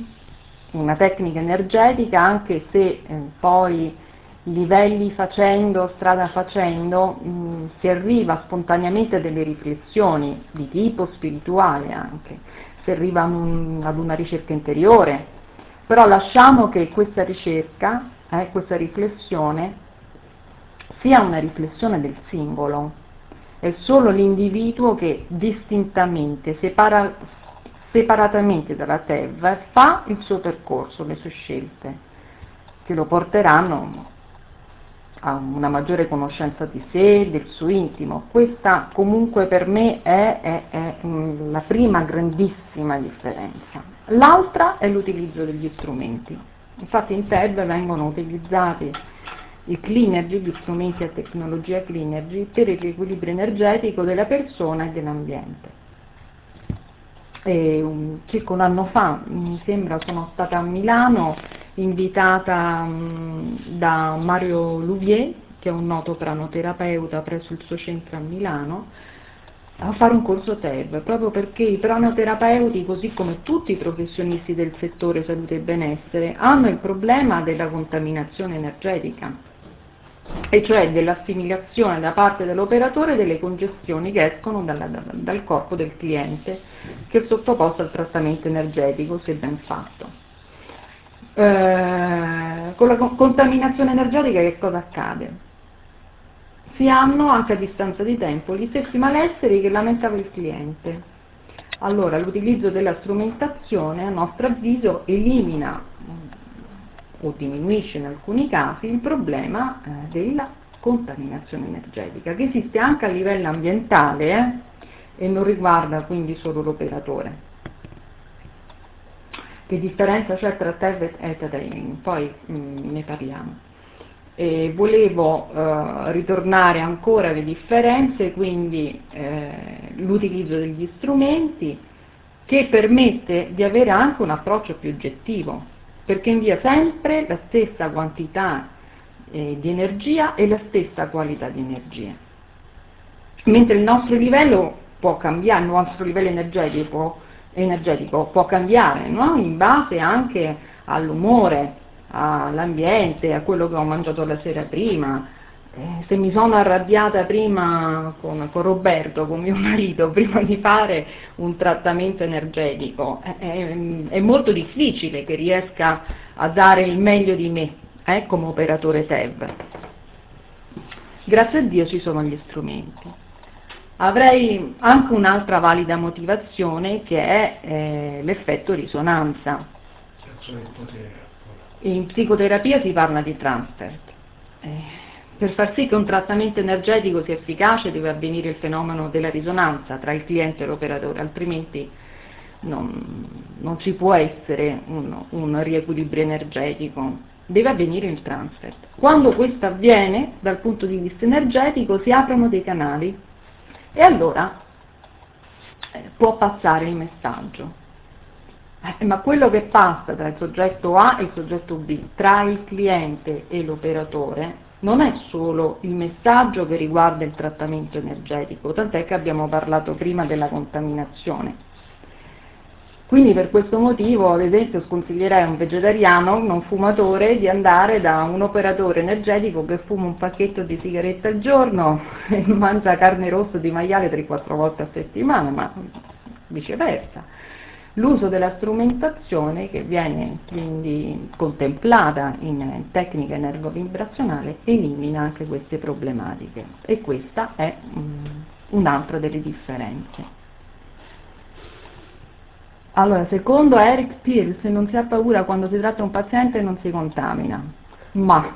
energetica, anche se poi livelli facendo, strada facendo, si arriva spontaneamente a delle riflessioni di tipo spirituale anche, si arriva ad una ricerca interiore, però lasciamo che questa ricerca, questa riflessione sia una riflessione del singolo, è solo l'individuo che distintamente, separatamente dalla TEV, fa il suo percorso, le sue scelte, che lo porteranno a una maggiore conoscenza di sé, del suo intimo. Questa comunque per me è la prima grandissima differenza. L'altra è l'utilizzo degli strumenti. Infatti in TEV vengono utilizzati i Cleanergy, gli strumenti a tecnologia Cleanergy, per il riequilibrio energetico della persona e dell'ambiente. Circa un anno fa, mi sembra, sono stata a Milano invitata da Mario Louvier, che è un noto pranoterapeuta presso il suo centro a Milano, a fare un corso TEV, proprio perché i pranoterapeuti, così come tutti i professionisti del settore salute e benessere, hanno il problema della contaminazione energetica, e cioè dell'assimilazione da parte dell'operatore delle congestioni che escono dal corpo del cliente, che è sottoposto al trattamento energetico, se ben fatto. Con la contaminazione energetica che cosa accade? Si hanno anche a distanza di tempo gli stessi malesseri che lamentava il cliente. Allora l'utilizzo della strumentazione, a nostro avviso, elimina o diminuisce in alcuni casi il problema della contaminazione energetica, che esiste anche a livello ambientale e non riguarda quindi solo l'operatore. Che differenza c'è tra TEV e Theta Healing? Poi ne parliamo. Volevo ritornare ancora alle differenze, quindi l'utilizzo degli strumenti, che permette di avere anche un approccio più oggettivo, perché invia sempre la stessa quantità di energia e la stessa qualità di energia. Mentre il nostro livello può cambiare, il nostro livello energetico può cambiare, no? In base anche all'umore, all'ambiente, a quello che ho mangiato la sera prima. Se mi sono arrabbiata prima con Roberto, con mio marito, prima di fare un trattamento energetico, è molto difficile che riesca a dare il meglio di me come operatore TEV. Grazie a Dio ci sono gli strumenti. Avrei anche un'altra valida motivazione, che è l'effetto risonanza. In psicoterapia si parla di transfer. Per far sì che un trattamento energetico sia efficace deve avvenire il fenomeno della risonanza tra il cliente e l'operatore, altrimenti non ci può essere un riequilibrio energetico, deve avvenire il transfer. Quando questo avviene, dal punto di vista energetico, si aprono dei canali e allora può passare il messaggio. Ma quello che passa tra il soggetto A e il soggetto B, tra il cliente e l'operatore, non è solo il messaggio che riguarda il trattamento energetico, tant'è che abbiamo parlato prima della contaminazione. Quindi per questo motivo, ad esempio, sconsiglierei a un vegetariano, non fumatore, di andare da un operatore energetico che fuma un pacchetto di sigarette al giorno e mangia carne rossa di maiale 3-4 volte a settimana, ma viceversa. L'uso della strumentazione, che viene quindi contemplata in tecnica energovibrazionale, elimina anche queste problematiche, e questa è un'altra delle differenze. Allora, secondo Eric Pearce, non si ha paura quando si tratta un paziente e non si contamina. Ma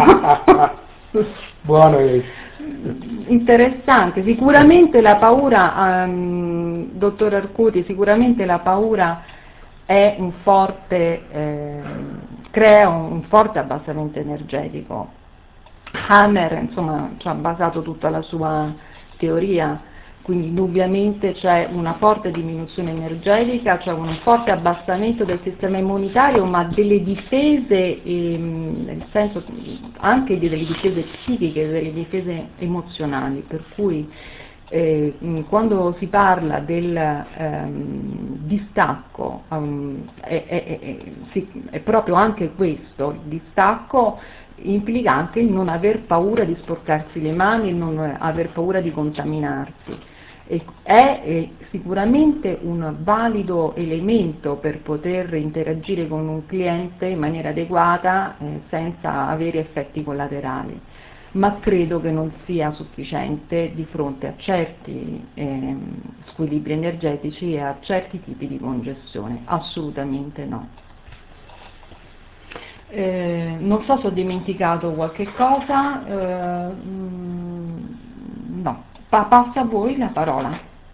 buono. Interessante, sicuramente la paura, dottor Arcuti, sicuramente la paura è un forte, crea un forte abbassamento energetico. Hammer, insomma, ci ha basato tutta la sua teoria, quindi indubbiamente c'è una forte diminuzione energetica, c'è un forte abbassamento del sistema immunitario, ma delle difese, nel senso anche delle difese psichiche, delle difese emozionali, per cui quando si parla del distacco, è proprio anche questo, il distacco implica anche il non aver paura di sporcarsi le mani, il non aver paura di contaminarsi. È sicuramente un valido elemento per poter interagire con un cliente in maniera adeguata senza avere effetti collaterali, ma credo che non sia sufficiente di fronte a certi squilibri energetici e a certi tipi di congestione, assolutamente no. Non so se ho dimenticato qualche cosa, no, passa a voi la parola.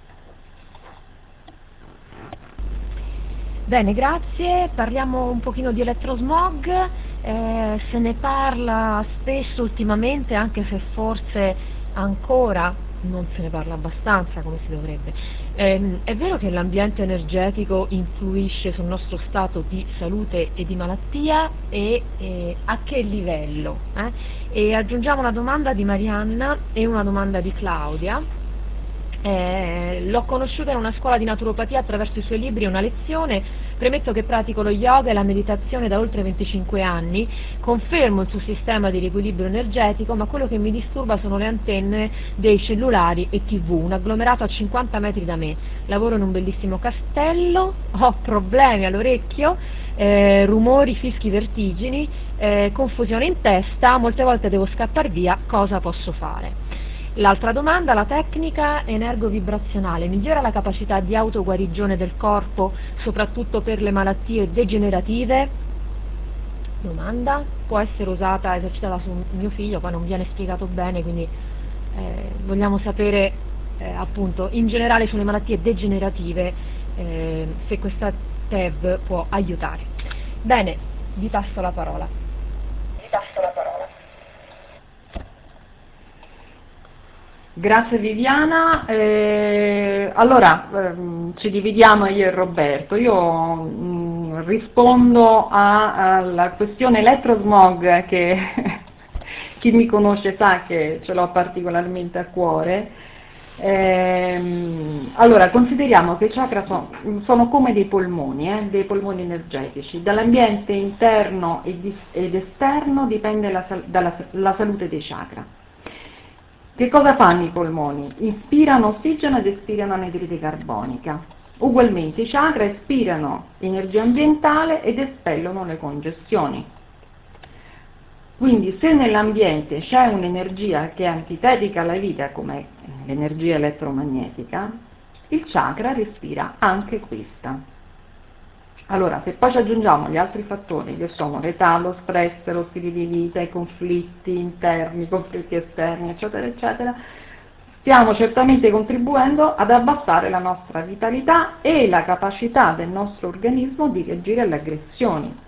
Bene, grazie. Parliamo un pochino di elettrosmog, se ne parla spesso ultimamente, anche se forse ancora non se ne parla abbastanza come si dovrebbe. È vero che l'ambiente energetico influisce sul nostro stato di salute e di malattia, e a che livello? E aggiungiamo una domanda di Marianna e una domanda di Claudia. L'ho conosciuta in una scuola di naturopatia attraverso i suoi libri e una lezione. Premetto che pratico lo yoga e la meditazione da oltre 25 anni, confermo il suo sistema di riequilibrio energetico, ma quello che mi disturba sono le antenne dei cellulari e TV, un agglomerato a 50 metri da me. Lavoro in un bellissimo castello, ho problemi all'orecchio, rumori, fischi, vertigini, confusione in testa, molte volte devo scappare via, cosa posso fare? L'altra domanda, la tecnica energovibrazionale migliora la capacità di autoguarigione del corpo, soprattutto per le malattie degenerative? Domanda, può essere usata, esercitata su mio figlio, poi non viene spiegato bene, quindi vogliamo sapere appunto in generale sulle malattie degenerative se questa TEV può aiutare. Bene, vi passo la parola. Grazie Viviana. Allora, ci dividiamo io e Roberto. Io rispondo alla questione elettrosmog, che chi mi conosce sa che ce l'ho particolarmente a cuore. Allora, consideriamo che i chakra sono come dei polmoni energetici. Dall'ambiente interno ed esterno dipende la salute dei chakra. Che cosa fanno i polmoni? Ispirano ossigeno ed espirano anidride carbonica. Ugualmente i chakra ispirano energia ambientale ed espellono le congestioni. Quindi se nell'ambiente c'è un'energia che è antitetica alla vita, come l'energia elettromagnetica, il chakra respira anche questa. Allora, se poi ci aggiungiamo gli altri fattori, che sono l'età, lo stress, lo stile di vita, i conflitti interni, i conflitti esterni, eccetera, eccetera, stiamo certamente contribuendo ad abbassare la nostra vitalità e la capacità del nostro organismo di reagire alle aggressioni.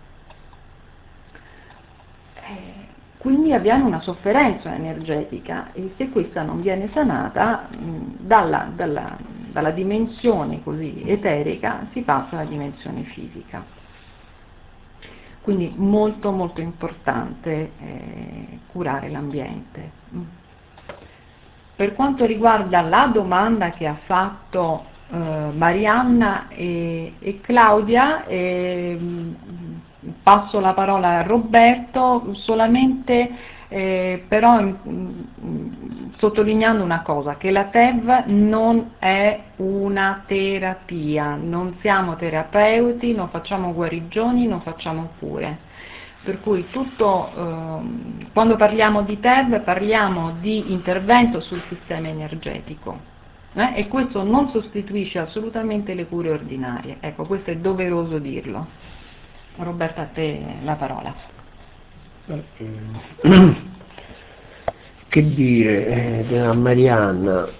Quindi abbiamo una sofferenza energetica, e se questa non viene sanata, dalla dimensione così eterica si passa alla dimensione fisica. quindi molto molto importante curare l'ambiente. Per quanto riguarda la domanda che ha fatto Marianna e Claudia, passo la parola a Roberto, solamente però sottolineando una cosa, che la TEV non è una terapia, non siamo terapeuti, non facciamo guarigioni, non facciamo cure. Per cui quando parliamo di TEV parliamo di intervento sul sistema energetico e questo non sostituisce assolutamente le cure ordinarie. Ecco, questo è doveroso dirlo. Roberta, a te la parola. Che dire a Marianna?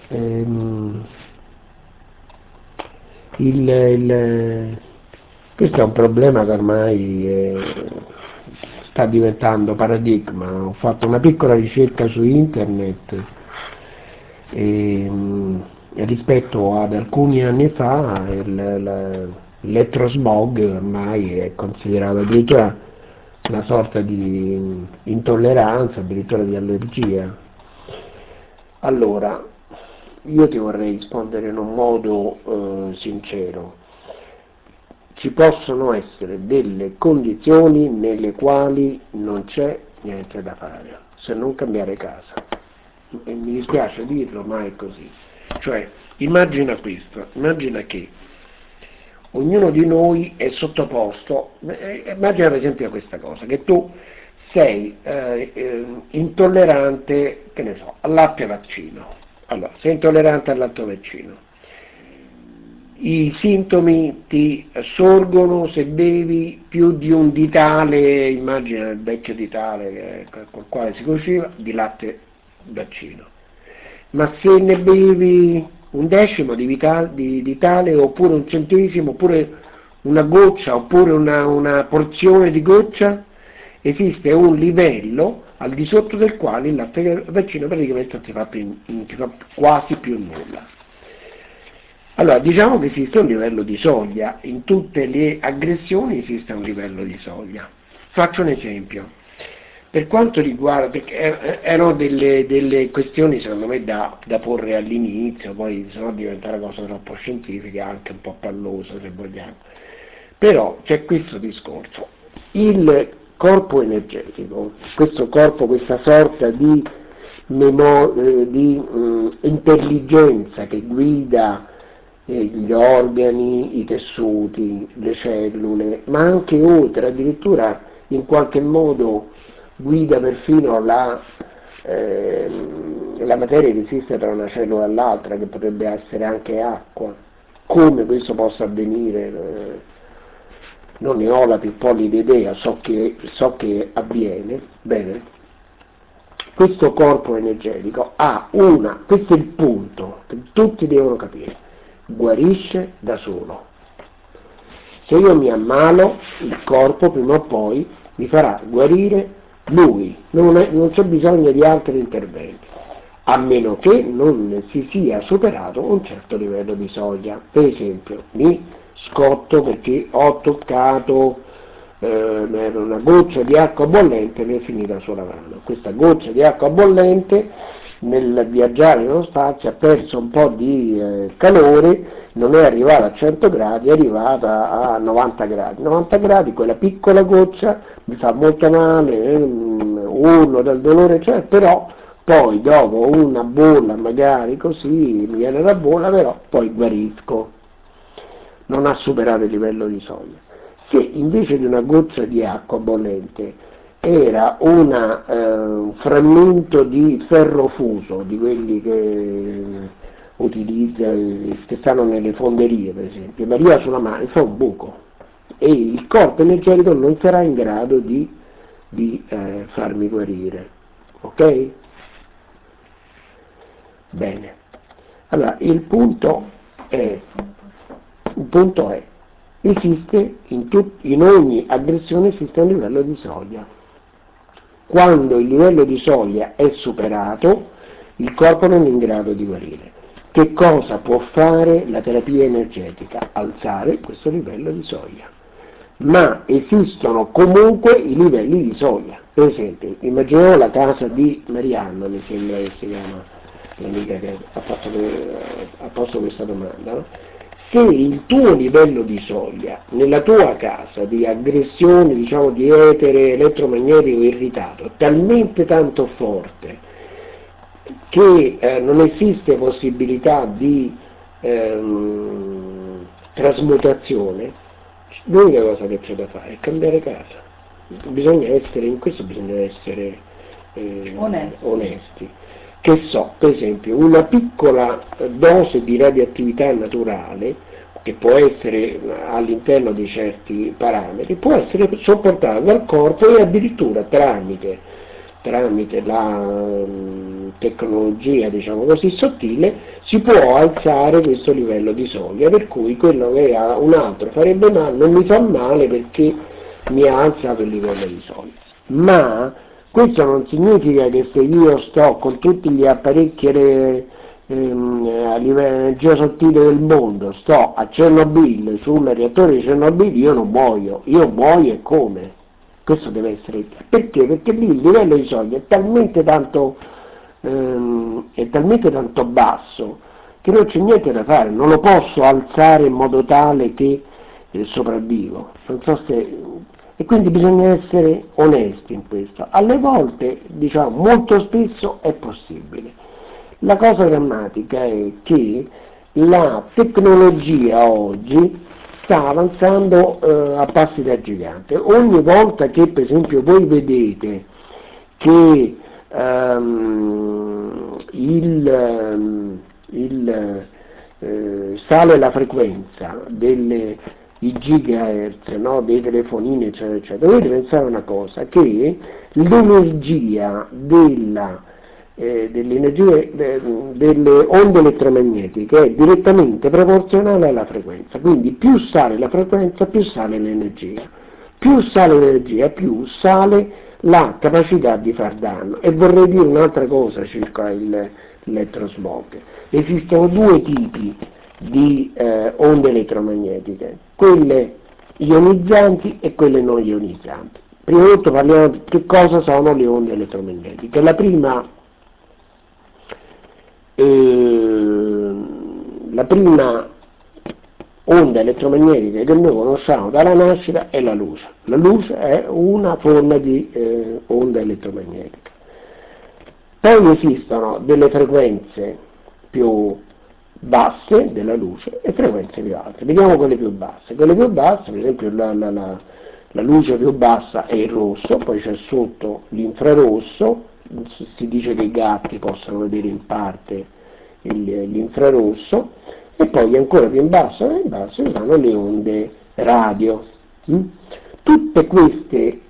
Questo è un problema che ormai sta diventando paradigma. Ho fatto una piccola ricerca su internet rispetto ad alcuni anni fa l'elettrosmog ormai è considerato addirittura una sorta di intolleranza, addirittura di allergia. Allora, io ti vorrei rispondere in un modo sincero. Ci possono essere delle condizioni nelle quali non c'è niente da fare, se non cambiare casa. E mi dispiace dirlo, ma è così. Cioè, immagina questo, immagina che ognuno di noi è sottoposto, immagina per esempio questa cosa, che tu sei intollerante, che ne so, al latte vaccino. Allora, sei intollerante al latte vaccino. I sintomi ti sorgono se bevi più di un ditale, immagina il vecchio ditale col quale si cuociva, di latte vaccino. Ma se ne bevi un decimo di ditale, oppure un centesimo, oppure una goccia, oppure una porzione di goccia, esiste un livello al di sotto del quale il latte vaccino praticamente non ti fa quasi più nulla. Allora, diciamo che esiste un livello di soglia, in tutte le aggressioni esiste un livello di soglia. Faccio un esempio. Per quanto riguarda, perché erano delle questioni secondo me da porre all'inizio, poi sennò diventa una cosa troppo scientifica, anche un po' pallosa se vogliamo. Però c'è questo discorso. Il corpo energetico, questo corpo, questa sorta di intelligenza che guida gli organi, i tessuti, le cellule, ma anche oltre, addirittura in qualche modo guida perfino la materia che esiste tra una cellula e l'altra, che potrebbe essere anche acqua. Come questo possa avvenire non ne ho la più pallida idea, so che avviene. Bene, questo corpo energetico ha questo è il punto che tutti devono capire, guarisce da solo. Se io mi ammalo, il corpo prima o poi mi farà guarire lui, non c'è bisogno di altri interventi, a meno che non si sia superato un certo livello di soglia. Per esempio, mi scotto perché ho toccato una goccia di acqua bollente e mi è finita sulla mano. Questa goccia di acqua bollente nel viaggiare nello spazio ha perso un po' di calore, non è arrivata a 100 gradi, è arrivata a 90 gradi. 90 gradi, quella piccola goccia mi fa molto male, urlo dal dolore, cioè, però poi dopo una bolla magari così, mi viene la bolla, però poi guarisco. Non ha superato il livello di soglia. Se invece di una goccia di acqua bollente era un frammento di ferro fuso, di quelli che che stanno nelle fonderie per esempio, mi arriva sulla mano e fa un buco, e il corpo energetico non sarà in grado di farmi guarire. Ok? Bene. Allora, il punto è esiste in ogni aggressione esiste un livello di soglia. Quando il livello di soglia è superato, il corpo non è in grado di guarire. Che cosa può fare la terapia energetica? Alzare questo livello di soglia. ma esistono comunque i livelli di soglia. Per esempio, immaginiamo la casa di Marianna, mi sembra che si chiama l'amica che ha posto questa domanda, no? Se il tuo livello di soglia nella tua casa di aggressione, diciamo, di etere elettromagnetico irritato è talmente tanto forte che non esiste possibilità di trasmutazione, l'unica cosa che c'è da fare è cambiare casa. In questo bisogna essere onesti. Che so, per esempio, una piccola dose di radioattività naturale, che può essere all'interno di certi parametri, può essere sopportata dal corpo e addirittura tramite la tecnologia, diciamo così, sottile, si può alzare questo livello di soglia, per cui quello che a un altro farebbe male non mi fa male perché mi alza quel livello di soglia. Ma questo non significa che se io sto con tutti gli apparecchi a livello energia sottile del mondo, sto a Chernobyl, sul reattore di Chernobyl, io non muoio, io muoio e come? Questo deve essere chiaro. Perché? Perché lì il livello di soglia è talmente tanto basso che non c'è niente da fare, non lo posso alzare in modo tale che sopravvivo. Non so se... E quindi bisogna essere onesti in questo. Alle volte, diciamo, molto spesso è possibile. La cosa drammatica è che la tecnologia oggi sta avanzando a passi da gigante. Ogni volta che, per esempio, voi vedete che sale la frequenza i gigahertz, no, dei telefonini, eccetera, eccetera, dovete pensare una cosa, che l'energia delle onde elettromagnetiche è direttamente proporzionale alla frequenza, quindi più sale la frequenza, più sale l'energia. Più sale l'energia, più sale la capacità di far danno. E vorrei dire un'altra cosa circa l'elettrosmog. Esistono due tipi di onde elettromagnetiche, quelle ionizzanti e quelle non ionizzanti. Prima di tutto parliamo di che cosa sono le onde elettromagnetiche. La prima onda elettromagnetica che noi conosciamo dalla nascita è la luce. La luce è una forma di onda elettromagnetica. Poi esistono delle frequenze più basse della luce e frequenze più alte. Vediamo quelle più basse. Quelle più basse, per esempio la luce più bassa è il rosso, poi c'è sotto l'infrarosso, si dice che i gatti possono vedere in parte l'infrarosso, e poi ancora più in basso vanno le onde radio. Tutte queste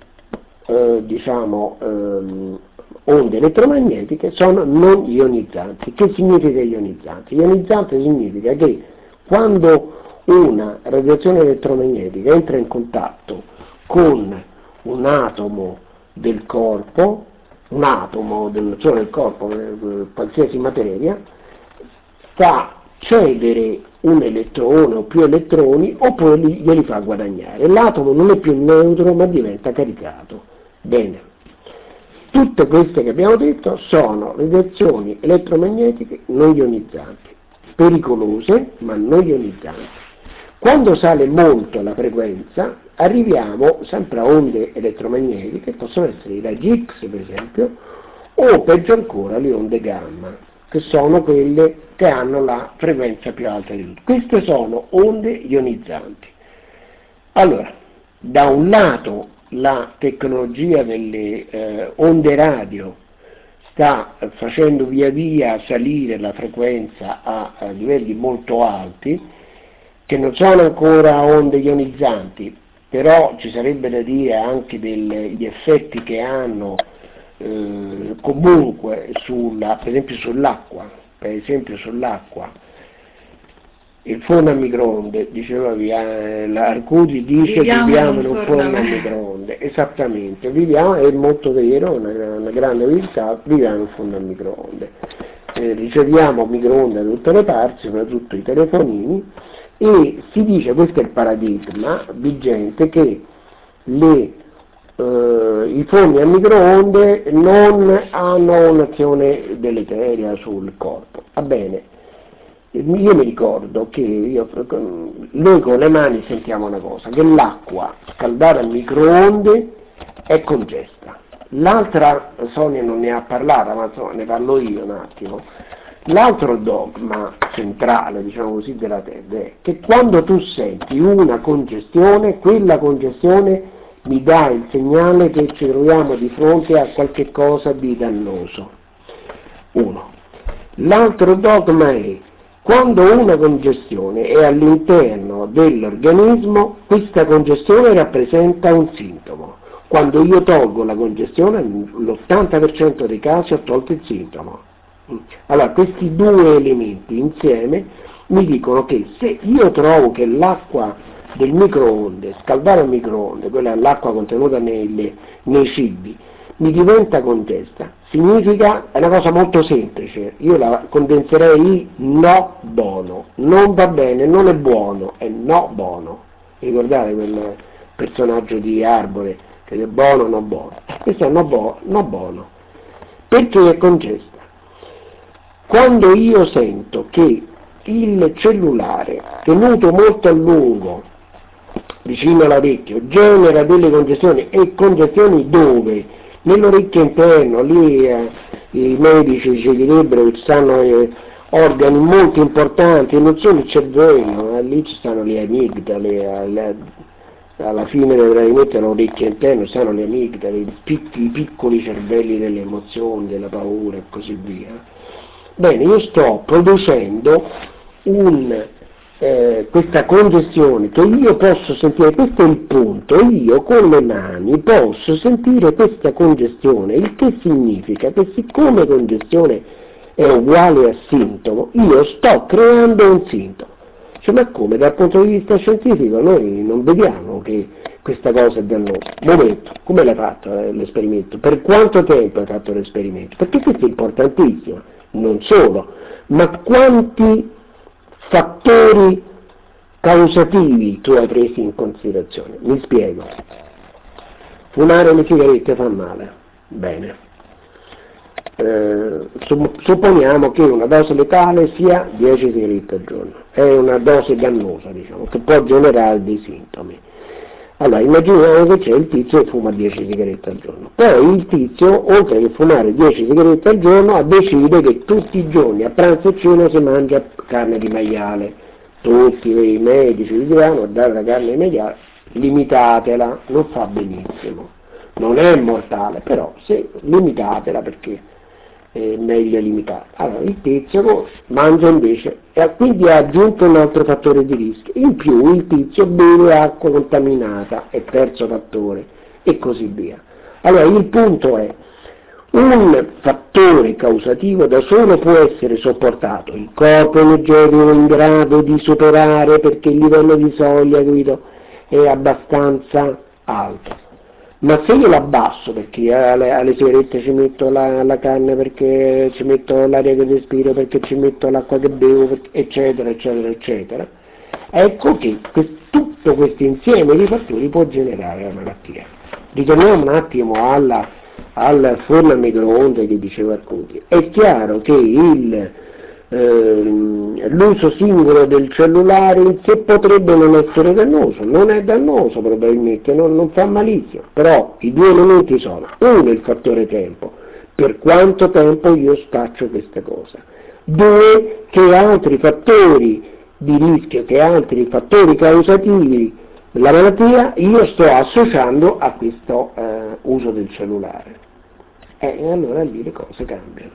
onde elettromagnetiche sono non ionizzanti. Che significa ionizzante? Ionizzante significa che quando una radiazione elettromagnetica entra in contatto con un atomo del corpo, solo del corpo, qualsiasi materia, fa cedere un elettrone o più elettroni oppure glieli fa guadagnare. L'atomo non è più neutro ma diventa caricato. Bene. Tutte queste che abbiamo detto sono radiazioni elettromagnetiche non ionizzanti, pericolose ma non ionizzanti. Quando sale molto la frequenza arriviamo sempre a onde elettromagnetiche, possono essere i raggi X per esempio, o peggio ancora le onde gamma, che sono quelle che hanno la frequenza più alta di tutte. Queste sono onde ionizzanti. Allora, da un lato la tecnologia delle onde radio sta facendo via via salire la frequenza a livelli molto alti, che non sono ancora onde ionizzanti, però ci sarebbe da dire anche degli effetti che hanno comunque per esempio sull'acqua. Il forno a microonde, diceva Arcudi dice viviamo in un forno a microonde, esattamente, è molto vero, una grande verità, viviamo in un forno a microonde. riceviamo microonde da tutte le parti, soprattutto i telefonini, e si dice, questo è il paradigma vigente, che i forni a microonde non hanno un'azione deleteria sul corpo. Va bene, io mi ricordo che noi con le mani sentiamo una cosa, che l'acqua scaldata a microonde è congesta. L'altra, Sonia non ne ha parlato, ma insomma ne parlo io un attimo. L'altro dogma centrale, diciamo così, della TED è che quando tu senti una congestione, quella congestione mi dà il segnale che ci troviamo di fronte a qualche cosa di dannoso. Uno. L'altro dogma è: quando una congestione è all'interno dell'organismo, questa congestione rappresenta un sintomo. Quando io tolgo la congestione, l'80% dei casi ho tolto il sintomo. Allora, questi due elementi insieme mi dicono che se io trovo che l'acqua del microonde, scaldare al microonde, quella è l'acqua contenuta nei cibi, mi diventa congesta, significa, è una cosa molto semplice, io la condenserei no buono, non va bene, non è buono, è no buono. Ricordate quel personaggio di Arbore che è buono, no buono? Questo è no buono, perché è congesta. Quando io sento che il cellulare tenuto molto a lungo vicino all'orecchio genera delle congestioni, e congestioni dove? Nell'orecchio interno, lì i medici ci direbbero che ci stanno organi molto importanti, non solo il cervello, lì ci stanno le amigdale, alla fine dovrai mettere l'orecchio interno, ci stanno le amigdale, i piccoli cervelli delle emozioni, della paura e così via. Bene, io sto producendo questa congestione che io posso sentire, questo è il punto, io con le mani posso sentire questa congestione, il che significa che siccome congestione è uguale a sintomo, io sto creando un sintomo. Cioè, ma come? Dal punto di vista scientifico noi non vediamo che questa cosa è dannosa. Momento, come l'hai fatto l'esperimento? Per quanto tempo hai fatto l'esperimento? Perché questo è importantissimo, non solo, ma quanti fattori causativi tu hai presi in considerazione. Mi spiego. Fumare le sigarette fa male. Bene. Supponiamo che una dose letale sia 10 sigarette al giorno. È una dose dannosa, diciamo, che può generare dei sintomi. Allora, immaginiamo che c'è il tizio che fuma 10 sigarette al giorno. Poi il tizio, oltre che fumare 10 sigarette al giorno, decide che tutti i giorni a pranzo e cena si mangia carne di maiale. Tutti i medici gli diranno: guardate, la carne di maiale, limitatela, non fa benissimo. Non è mortale, però limitatela, perché è meglio limitare. Allora il tizio mangia invece, e quindi ha aggiunto un altro fattore di rischio. In più il tizio beve acqua contaminata, è terzo fattore, e così via. Allora il punto è: un fattore causativo da solo può essere sopportato, il corpo energetico è in grado di superare perché il livello di soglia, capito, è abbastanza alto. Ma se io l'abbasso, perché alle sigarette ci metto la carne, perché ci metto l'aria che respiro, perché ci metto l'acqua che bevo, eccetera, eccetera, eccetera, ecco che tutto questo insieme di fattori può generare la malattia. Ritorniamo un attimo al forno a microonde che diceva Arcuti. È chiaro che l'uso singolo del cellulare in sé potrebbe non essere dannoso, non è dannoso probabilmente, non fa malissimo, però i due elementi sono: uno, il fattore tempo, per quanto tempo io staccio questa cosa; due, che altri fattori di rischio, che altri fattori causativi della malattia io sto associando a questo uso del cellulare, e allora lì le cose cambiano.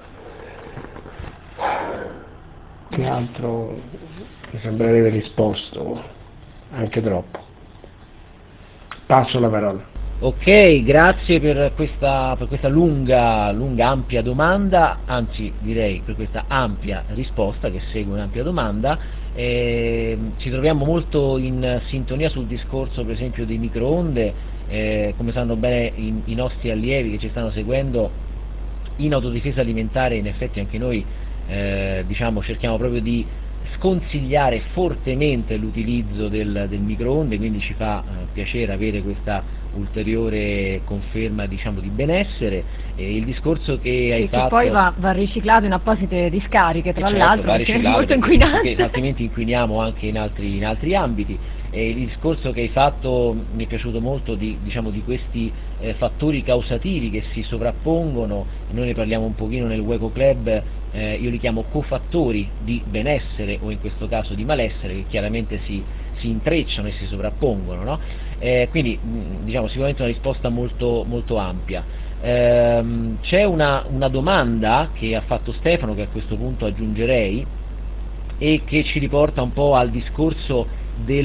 Che altro? Mi sembra di aver risposto anche troppo. Passo la parola. Ok, grazie per questa lunga, ampia domanda, anzi direi per questa ampia risposta che segue un'ampia domanda. Ci troviamo molto in sintonia sul discorso, per esempio, dei microonde. Come sanno bene i nostri allievi che ci stanno seguendo, in autodifesa alimentare in effetti anche noi diciamo, cerchiamo proprio di sconsigliare fortemente l'utilizzo del microonde, quindi ci fa piacere avere questa ulteriore conferma, diciamo, di benessere. Il discorso che hai fatto... Che poi va riciclato in apposite discariche, tra certo, l'altro, perché è molto inquinante. perché altrimenti inquiniamo anche in altri ambiti. Il discorso che hai fatto mi è piaciuto molto diciamo, di questi fattori causativi che si sovrappongono, noi ne parliamo un pochino nel Weco Club, io li chiamo cofattori di benessere o in questo caso di malessere, che chiaramente si intrecciano e si sovrappongono, no? Quindi diciamo sicuramente una risposta molto, molto ampia. C'è una domanda che ha fatto Stefano, che a questo punto aggiungerei, e che ci riporta un po' al discorso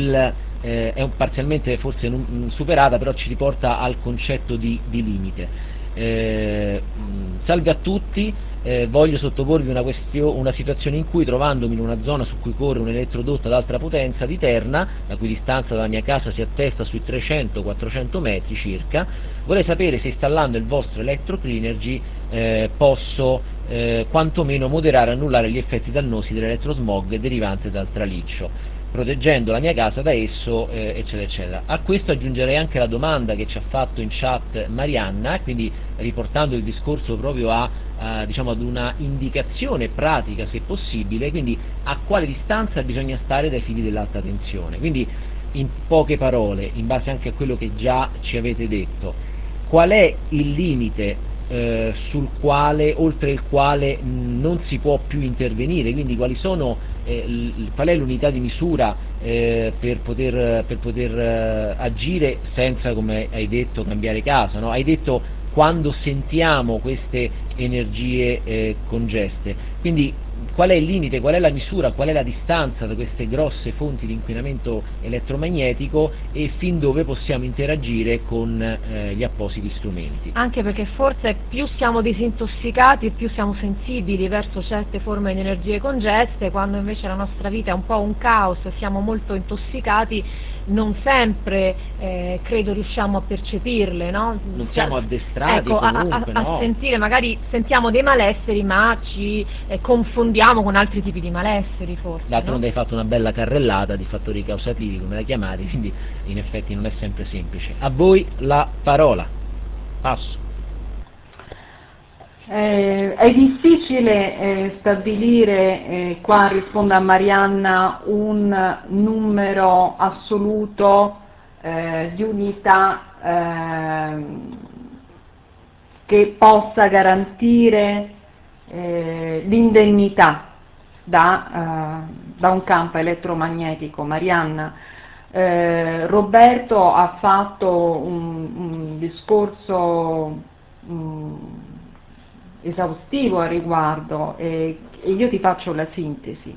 è parzialmente forse superata, però ci riporta al concetto di limite. Salve a tutti, voglio sottoporvi una situazione in cui, trovandomi in una zona su cui corre un elettrodotto ad alta potenza di Terna, la cui distanza dalla mia casa si attesta sui 300-400 metri circa, vorrei sapere se installando il vostro Electrocleanergy posso quantomeno moderare e annullare gli effetti dannosi dell'elettrosmog derivante dal traliccio, proteggendo la mia casa da esso, eccetera eccetera. A questo aggiungerei anche la domanda che ci ha fatto in chat Marianna, quindi riportando il discorso proprio diciamo ad una indicazione pratica, se possibile, quindi a quale distanza bisogna stare dai fili dell'alta tensione. Quindi, in poche parole, in base anche a quello che già ci avete detto, qual è il limite oltre il quale non si può più intervenire, quindi qual è l'unità di misura per poter agire senza, come hai detto, cambiare casa, no? Hai detto quando sentiamo queste energie congeste, quindi qual è il limite, qual è la misura, qual è la distanza da queste grosse fonti di inquinamento elettromagnetico e fin dove possiamo interagire con gli appositi strumenti. Anche perché forse più siamo disintossicati e più siamo sensibili verso certe forme di energie congeste, quando invece la nostra vita è un po' un caos, siamo molto intossicati, non sempre credo riusciamo a percepirle, no? Non siamo addestrati, ecco, comunque, a sentire, magari sentiamo dei malesseri, ma ci confondiamo con altri tipi di malesseri, forse. D'altronde no? hai fatto una bella carrellata di fattori causativi, come la chiamate, quindi in effetti non è sempre semplice. A voi la parola. Passo. È difficile stabilire, qua rispondo a Marianna, un numero assoluto di unità che possa garantire l'indennità da un campo elettromagnetico. Marianna, Roberto ha fatto un discorso esaustivo a riguardo e io ti faccio la sintesi.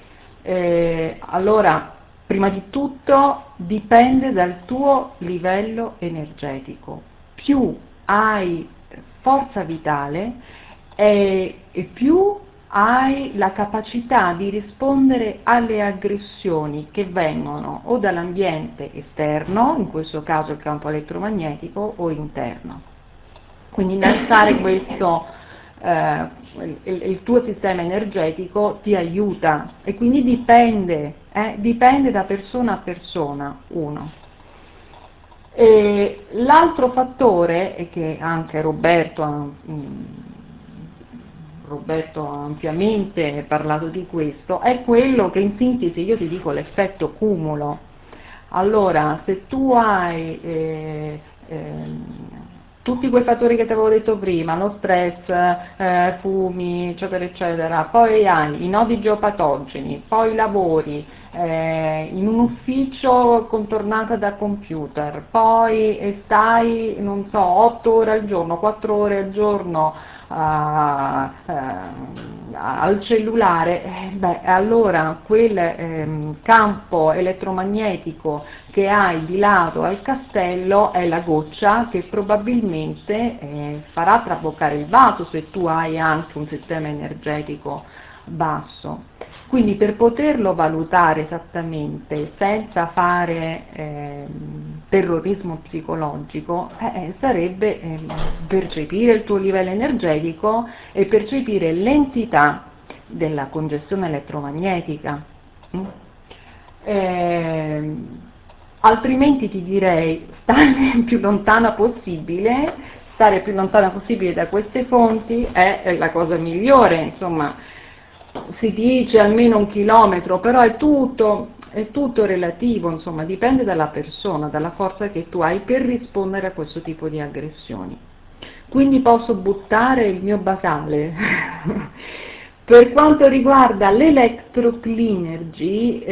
Allora, prima di tutto dipende dal tuo livello energetico. Più hai forza vitale e più hai la capacità di rispondere alle aggressioni che vengono o dall'ambiente esterno, in questo caso il campo elettromagnetico, o interno. Quindi innalzare questo il tuo sistema energetico ti aiuta e quindi dipende da persona a persona, uno. E l'altro fattore, e che anche Roberto ha ampiamente parlato di questo, è quello che in sintesi io ti dico l'effetto cumulo. Allora, se tu hai tutti quei fattori che ti avevo detto prima, lo stress, fumi, eccetera, eccetera, poi hai i nodi geopatogeni, poi lavori in un ufficio contornata da computer, poi stai, non so, 8 ore al giorno, 4 ore al giorno al cellulare, allora quel campo elettromagnetico che hai di lato al castello è la goccia che probabilmente farà traboccare il vaso se tu hai anche un sistema energetico basso. Quindi per poterlo valutare esattamente senza fare terrorismo psicologico sarebbe percepire il tuo livello energetico e percepire l'entità della congestione elettromagnetica. Altrimenti ti direi stare più lontana possibile, stare più lontana possibile da queste fonti è la cosa migliore, insomma, si dice almeno 1 chilometro, però è tutto relativo, insomma, dipende dalla persona, dalla forza che tu hai per rispondere a questo tipo di aggressioni. Quindi posso buttare il mio basale. Per quanto riguarda l'electrocleanergy,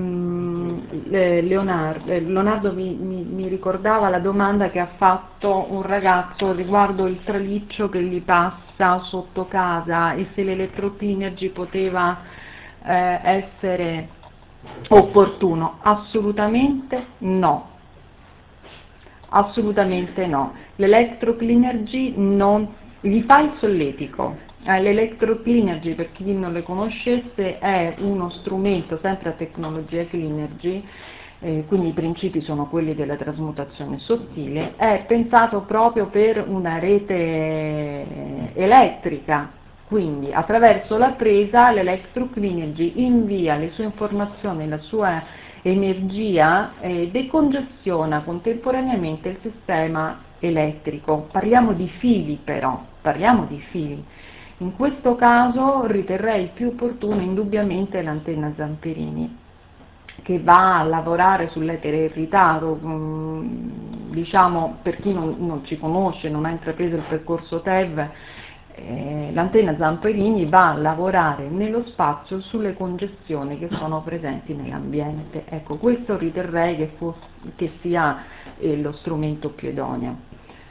Leonardo mi ricordava la domanda che ha fatto un ragazzo riguardo il traliccio che gli passa sotto casa e se l'electrocleanergy poteva essere opportuno. Assolutamente no. Assolutamente no. L'electrocleanergy non gli fa il solletico. L'electrocleanergy, per chi non le conoscesse, è uno strumento sempre a tecnologia Cleanergy, quindi i principi sono quelli della trasmutazione sottile, è pensato proprio per una rete elettrica, quindi attraverso la presa l'electrocleanergy invia le sue informazioni, la sua energia e decongestiona contemporaneamente il sistema elettrico. Parliamo di fili però, parliamo di fili. In questo caso riterrei più opportuno indubbiamente l'antenna Zamperini, che va a lavorare sull'etere irritato, diciamo, per chi non ci conosce, non ha intrapreso il percorso TEV, l'antenna Zamperini va a lavorare nello spazio sulle congestioni che sono presenti nell'ambiente. Ecco, questo riterrei che sia lo strumento più idoneo.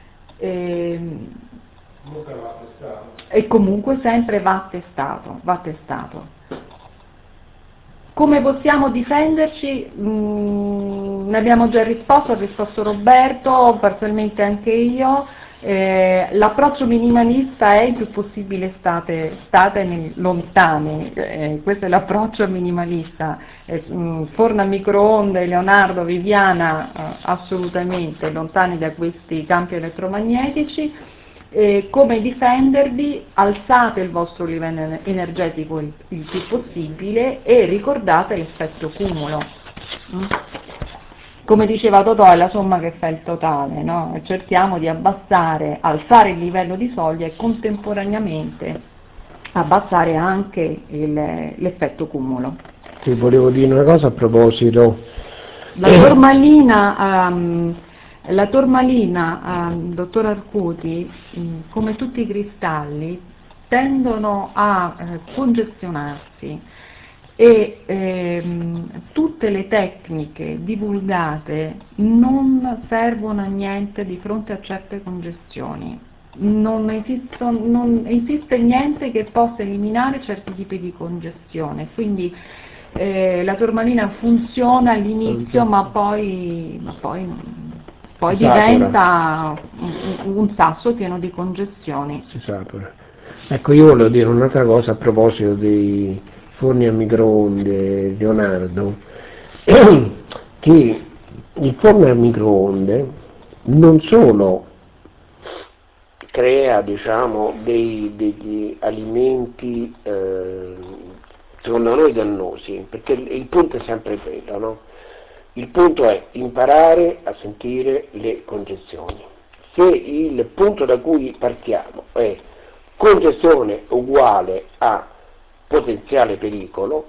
E comunque sempre va testato. Come possiamo difenderci? Ne abbiamo già risposto, ha risposto Roberto, parzialmente anche io. L'approccio minimalista è il più possibile state lontani, questo è l'approccio minimalista. Forno a microonde, Leonardo, Viviana, assolutamente lontani da questi campi elettromagnetici. Come difendervi? Alzate il vostro livello energetico il più possibile e ricordate l'effetto cumulo. Come diceva Totò, è la somma che fa il totale, no? Cerchiamo di alzare il livello di soglia e contemporaneamente abbassare anche l'effetto cumulo. Sì, volevo dire una cosa a proposito. La turmalina, dottor Arcuti, come tutti i cristalli, tendono a congestionarsi e tutte le tecniche divulgate non servono a niente di fronte a certe congestioni. Non esiste niente che possa eliminare certi tipi di congestione, quindi la turmalina funziona all'inizio, ma poi diventa un sasso pieno di congestioni. Si satura. Ecco, io volevo dire un'altra cosa a proposito dei forni a microonde, Leonardo, che il forno a microonde non solo crea, diciamo, degli alimenti secondo noi dannosi, perché il punto è sempre quello, no? Il punto è imparare a sentire le congestioni. Se il punto da cui partiamo è congestione uguale a potenziale pericolo,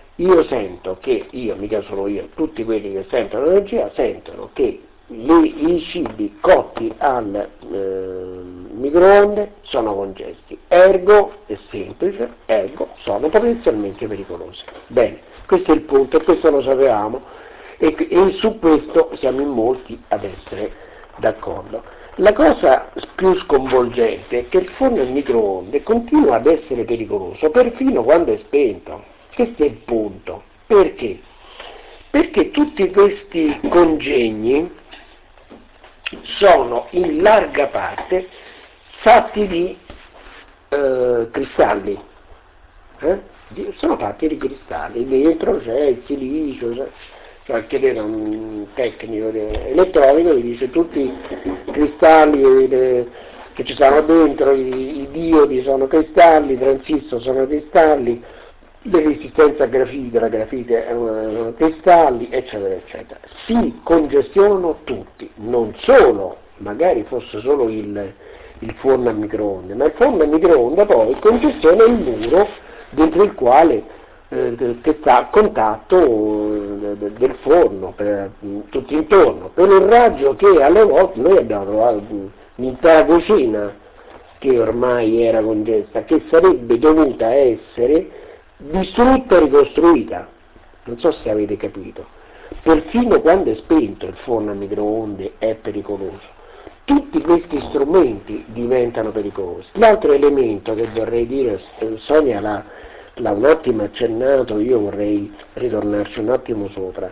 mica sono io, tutti quelli che sentono l'energia sentono che i cibi cotti al microonde sono congesti, ergo è semplice, ergo sono potenzialmente pericolosi. Bene, questo è il punto e questo lo sapevamo e su questo siamo in molti ad essere d'accordo. La cosa più sconvolgente è che il forno a microonde continua ad essere pericoloso perfino quando è spento. Questo è il punto. Perché? Perché tutti questi congegni sono in larga parte fatti di cristalli. Sono fatti di cristalli, dentro c'è il silicio, cioè chiedete a un tecnico elettronico che dice tutti i cristalli che ci sono dentro, i diodi sono cristalli, i transistor sono cristalli, le resistenze a grafite, la grafite è cristalli, eccetera, eccetera. Si congestionano tutti, non solo, magari fosse solo il forno a microonde, ma il forno a microonde poi congestiona il muro dentro il quale che sta a contatto del forno, tutto intorno, per il raggio che alle volte noi abbiamo trovato l'intera cucina che ormai era congesta, che sarebbe dovuta essere distrutta e ricostruita. Non so se avete capito. Perfino quando è spento il forno a microonde è pericoloso. Tutti questi strumenti diventano pericolosi. L'altro elemento che vorrei dire, Sonia l'ha un attimo accennato, io vorrei ritornarci un attimo sopra.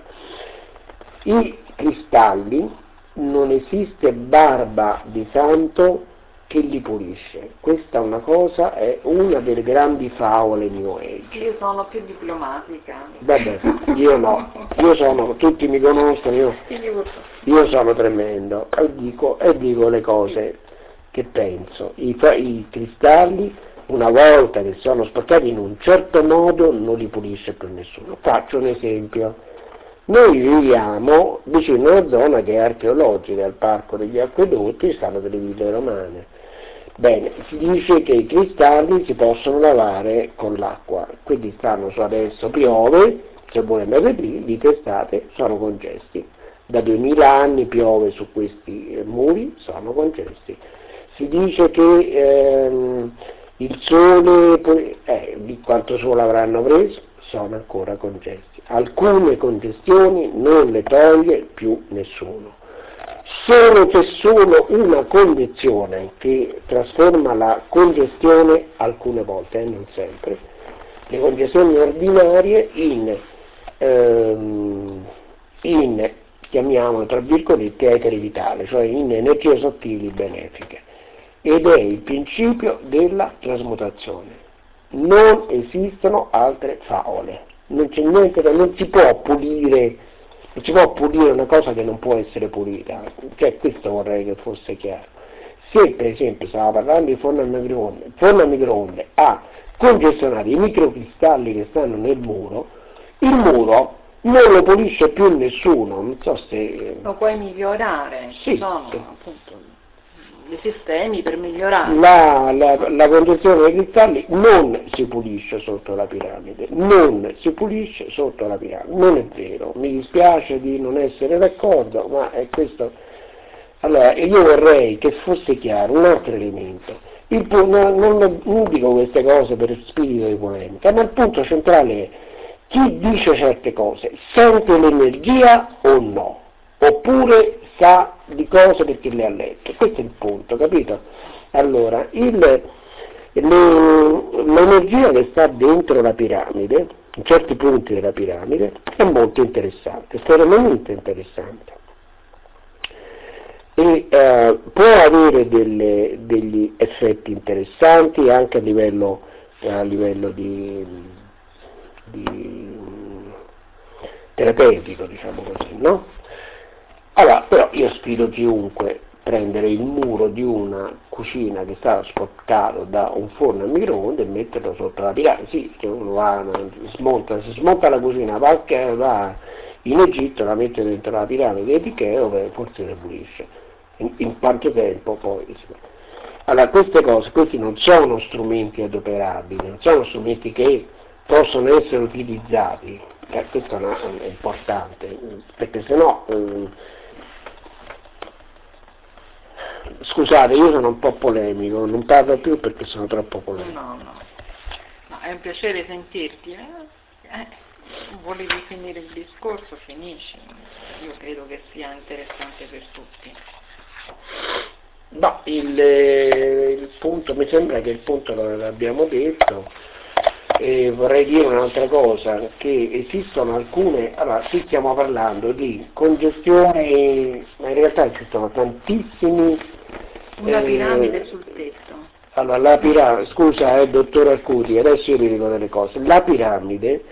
I cristalli, non esiste barba di santo che li pulisce. Questa è una delle grandi favole New Age. Io sono più diplomatica. Vabbè, io no, tutti mi conoscono, io sono tremendo e dico le cose che penso. I cristalli, una volta che sono sporcati in un certo modo, non li pulisce più nessuno. Faccio un esempio. Noi viviamo vicino a una zona che è archeologica, al Parco degli Acquedotti stanno delle ville romane. Bene, si dice che i cristalli si possono lavare con l'acqua, quindi adesso piove, se vuole MRP, di testate sono congesti. Da 2000 anni piove su questi muri, sono congesti. Si dice che il sole, di quanto sole avranno preso, sono ancora congesti. Alcune congestioni non le toglie più nessuno. Solo c'è solo una condizione che trasforma la congestione, alcune volte, non sempre, le congestioni ordinarie in chiamiamolo tra virgolette eteri vitali, cioè in energie sottili benefiche, ed è il principio della trasmutazione. Non esistono altre favole, non c'è niente, non si può pulire una cosa che non può essere pulita, cioè questo vorrei che fosse chiaro. Se per esempio stiamo parlando di forno a microonde ha congestionato i microcristalli che stanno nel muro, il muro non lo pulisce più nessuno, non so se... Lo puoi migliorare, sì, sono sì. appunto dei sistemi per migliorare. La congestione dei cristalli non si pulisce sotto la piramide, non è vero, mi dispiace di non essere d'accordo, ma è questo. Allora, io vorrei che fosse chiaro un altro elemento. Non dico queste cose per spirito di polemica, ma il punto centrale è: chi dice certe cose sente l'energia o no? Oppure sa di cose perché le ha lette? Questo è il punto, capito? Allora, l'energia che sta dentro la piramide, in certi punti della piramide, è molto interessante, estremamente interessante. E può avere degli effetti interessanti anche a livello di terapeutico, diciamo così, no? Allora, però io sfido chiunque prendere il muro di una cucina che sta sporcato da un forno a microonde e metterlo sotto la piramide. Sì, che uno si smonta la cucina, va in Egitto, la mette dentro la piramide di Cheo, forse le pulisce. In quanto tempo poi? Allora, questi non sono strumenti adoperabili, non sono strumenti che possono essere utilizzati. Questo è importante, perché sennò scusate, io sono un po' polemico, non parlo più perché sono troppo polemico. No, è un piacere sentirti. Volevi finire il discorso, finisci. Io credo che sia interessante per tutti. No, il punto, mi sembra che il punto l'abbiamo detto. E vorrei dire un'altra cosa, che esistono alcune, allora qui stiamo parlando di congestione, ma in realtà esistono tantissimi... Una piramide sul tetto. Allora, la piramide, scusa dottor Arcuti, adesso io vi dico delle cose, la piramide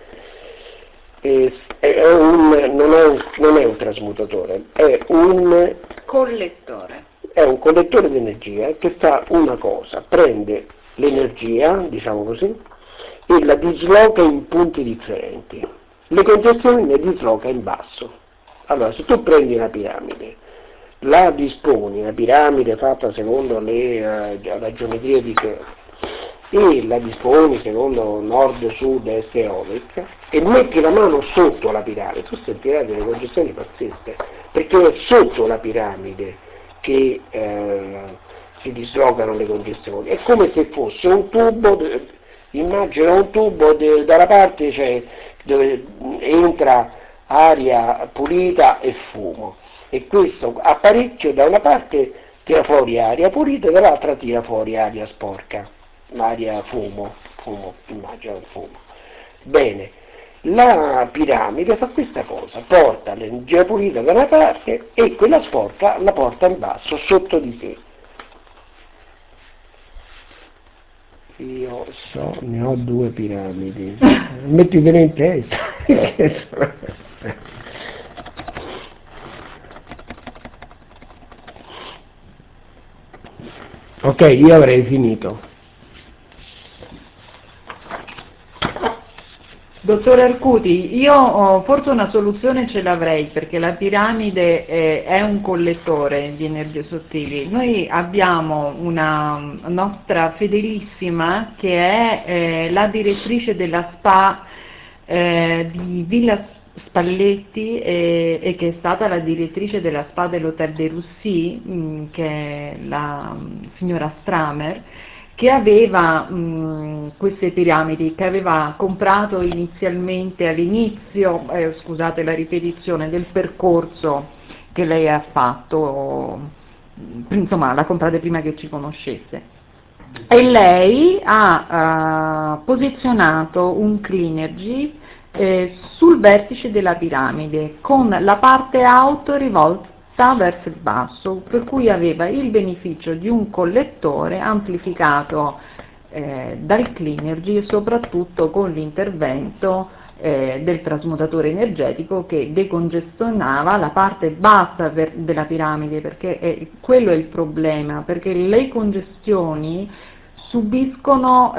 non è un trasmutatore, è un... Collettore. è un collettore di energia che fa una cosa, prende l'energia, diciamo così, e la disloca in punti differenti. Le congestioni le disloca in basso. Allora, se tu prendi una piramide, la disponi, una piramide fatta secondo la geometria di Kerr, e la disponi secondo nord, sud, est e ovest, e metti la mano sotto la piramide, tu sentirai delle congestioni pazzesche, perché è sotto la piramide che si dislocano le congestioni. È come se fosse un tubo, immagina un tubo dalla parte, cioè, dove entra aria pulita e fumo, e questo apparecchio da una parte tira fuori aria pulita e dall'altra tira fuori aria sporca, aria fumo, immagina un fumo. Bene, la piramide fa questa cosa, porta l'energia pulita da una parte e quella sporca la porta in basso, sotto di sé. Io ne ho 2 piramidi, mettitene in testa. Ok, io avrei finito. Dottor Arcuti, io forse una soluzione ce l'avrei, perché la piramide è un collettore di energie sottili. Noi abbiamo una nostra fedelissima che è la direttrice della SPA di Villa Spalletti e che è stata la direttrice della SPA dell'Hotel de Russie, che è la signora Stramer, che aveva queste piramidi, che aveva comprato inizialmente all'inizio, scusate la ripetizione, del percorso che lei ha fatto, insomma l'ha comprata prima che ci conoscesse. E lei ha posizionato un Cleanergy sul vertice della piramide, con la parte alto rivolta verso il basso, per cui aveva il beneficio di un collettore amplificato dal Cleanergy e soprattutto con l'intervento del trasmutatore energetico che decongestionava la parte bassa della piramide, perché quello è il problema, perché le congestioni subiscono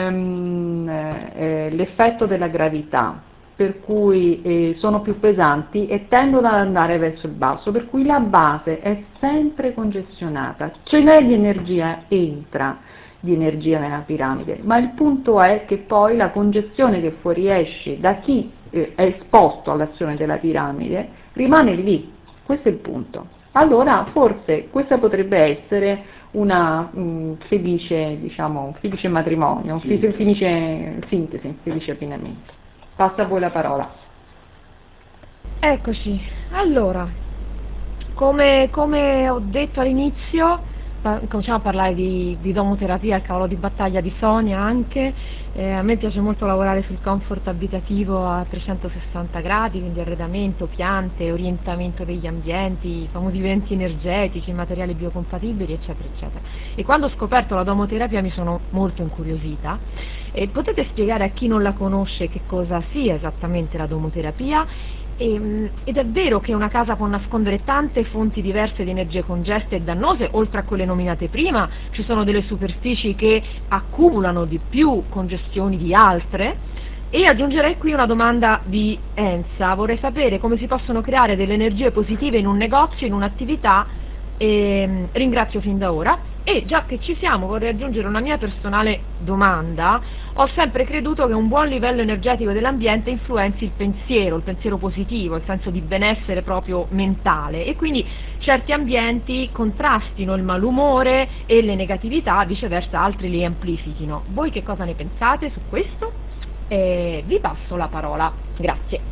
l'effetto della gravità, per cui sono più pesanti e tendono ad andare verso il basso, per cui la base è sempre congestionata, ce n'è di energia, entra di energia nella piramide, ma il punto è che poi la congestione che fuoriesce da chi è esposto all'azione della piramide rimane lì, questo è il punto. Allora forse questa potrebbe essere una felice, diciamo, un felice matrimonio, felice sintesi, un felice abbinamento. Passa a voi la parola. Eccoci, allora, come ho detto all'inizio, cominciamo a parlare di domoterapia, il cavallo di battaglia di Sonia anche. A me piace molto lavorare sul comfort abitativo a 360 gradi, quindi arredamento, piante, orientamento degli ambienti, i famosi venti energetici, materiali biocompatibili, eccetera, eccetera. E quando ho scoperto la domoterapia mi sono molto incuriosita. Potete spiegare a chi non la conosce che cosa sia esattamente la domoterapia? Ed è vero che una casa può nascondere tante fonti diverse di energie congeste e dannose, oltre a quelle nominate prima, ci sono delle superfici che accumulano di più congestioni di altre? E aggiungerei qui una domanda di Enza, vorrei sapere come si possono creare delle energie positive in un negozio, in un'attività, e ringrazio fin da ora. E già che ci siamo vorrei aggiungere una mia personale domanda. Ho sempre creduto che un buon livello energetico dell'ambiente influenzi il pensiero positivo, il senso di benessere proprio mentale, e quindi certi ambienti contrastino il malumore e le negatività, viceversa altri li amplifichino. Voi che cosa ne pensate su questo? Vi passo la parola, grazie.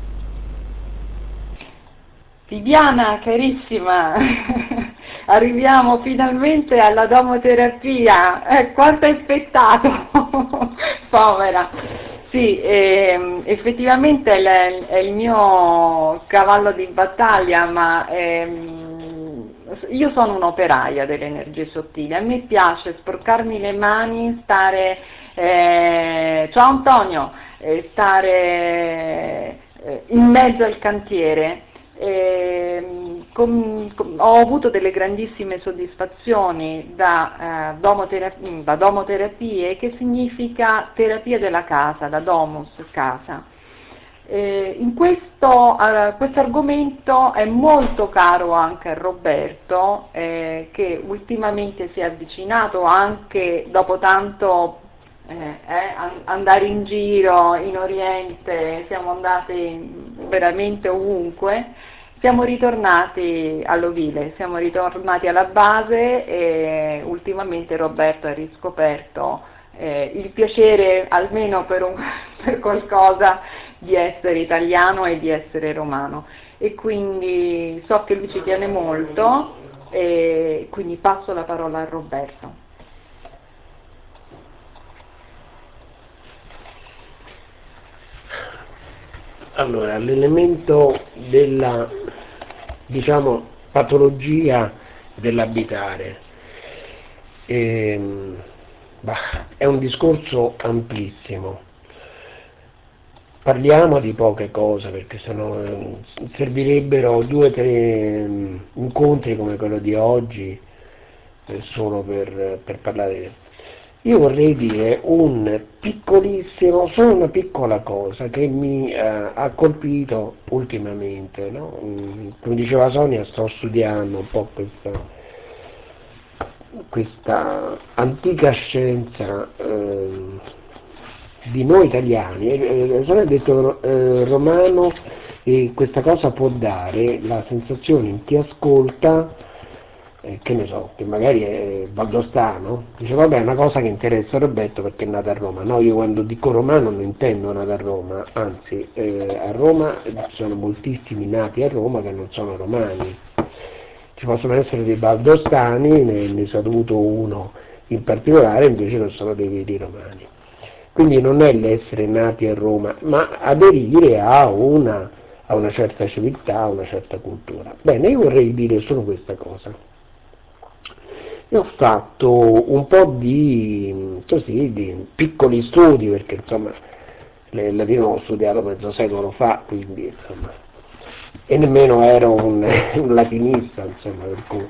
Viviana, carissima, arriviamo finalmente alla domoterapia, quanto hai aspettato, povera. Sì, effettivamente è il mio cavallo di battaglia, ma io sono un'operaia delle energie sottili, a me piace sporcarmi le mani, stare, ciao Antonio, stare in mezzo al cantiere, Ho avuto delle grandissime soddisfazioni da domoterapie, che significa terapia della casa, da domus, casa. Questo argomento è molto caro anche a Roberto, che ultimamente si è avvicinato anche dopo tanto andare in giro in Oriente, siamo andati veramente ovunque. Siamo ritornati all'ovile, siamo ritornati alla base e ultimamente Roberto ha riscoperto il piacere, almeno per qualcosa, di essere italiano e di essere romano. E quindi so che lui ci tiene molto e quindi passo la parola a Roberto. Allora, l'elemento della, diciamo, patologia dell'abitare è un discorso amplissimo. Parliamo di poche cose, perché sennò servirebbero 2 o 3 incontri come quello di oggi solo per parlare. Io vorrei dire solo una piccola cosa che mi ha colpito ultimamente, no? Come diceva Sonia, sto studiando un po' questa antica scienza di noi italiani. Sonia ha detto romano, e questa cosa può dare la sensazione in chi ascolta, che ne so, che magari è valdostano, dice vabbè, è una cosa che interessa Roberto perché è nato a Roma. No, io quando dico romano non intendo nato a Roma, anzi a Roma ci sono moltissimi nati a Roma che non sono romani. Ci possono essere dei valdostani, ne ho avuto uno in particolare, invece non sono dei veri romani. Quindi non è l'essere nati a Roma, ma aderire a una certa civiltà, a una certa cultura. Bene, io vorrei dire solo questa cosa. Io ho fatto un po' di piccoli studi, perché insomma il latino l'ho studiato mezzo secolo fa, quindi insomma, e nemmeno ero un latinista, insomma, per cui.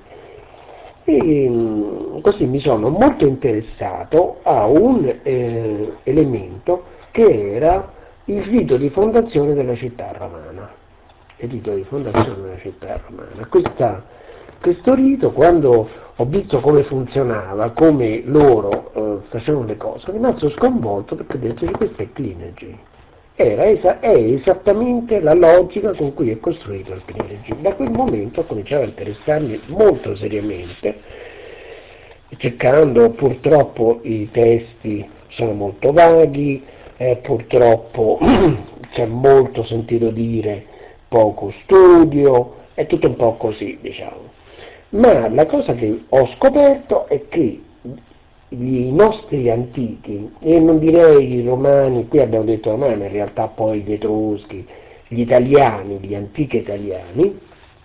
E così mi sono molto interessato a un elemento che era il rito di fondazione della città romana. Il rito di fondazione della città romana. Questo rito, quando ho visto come funzionava, come loro facevano le cose, sono rimasto sconvolto, perché ho detto che questo è Cleanergy. È esattamente la logica con cui è costruito il Cleanergy. Da quel momento ho cominciato a interessarmi molto seriamente, cercando, purtroppo i testi sono molto vaghi, purtroppo c'è molto sentito dire, poco studio, è tutto un po' così, diciamo. Ma la cosa che ho scoperto è che i nostri antichi, e non direi i romani, qui abbiamo detto romani, in realtà poi gli etruschi, gli italiani, gli antichi italiani,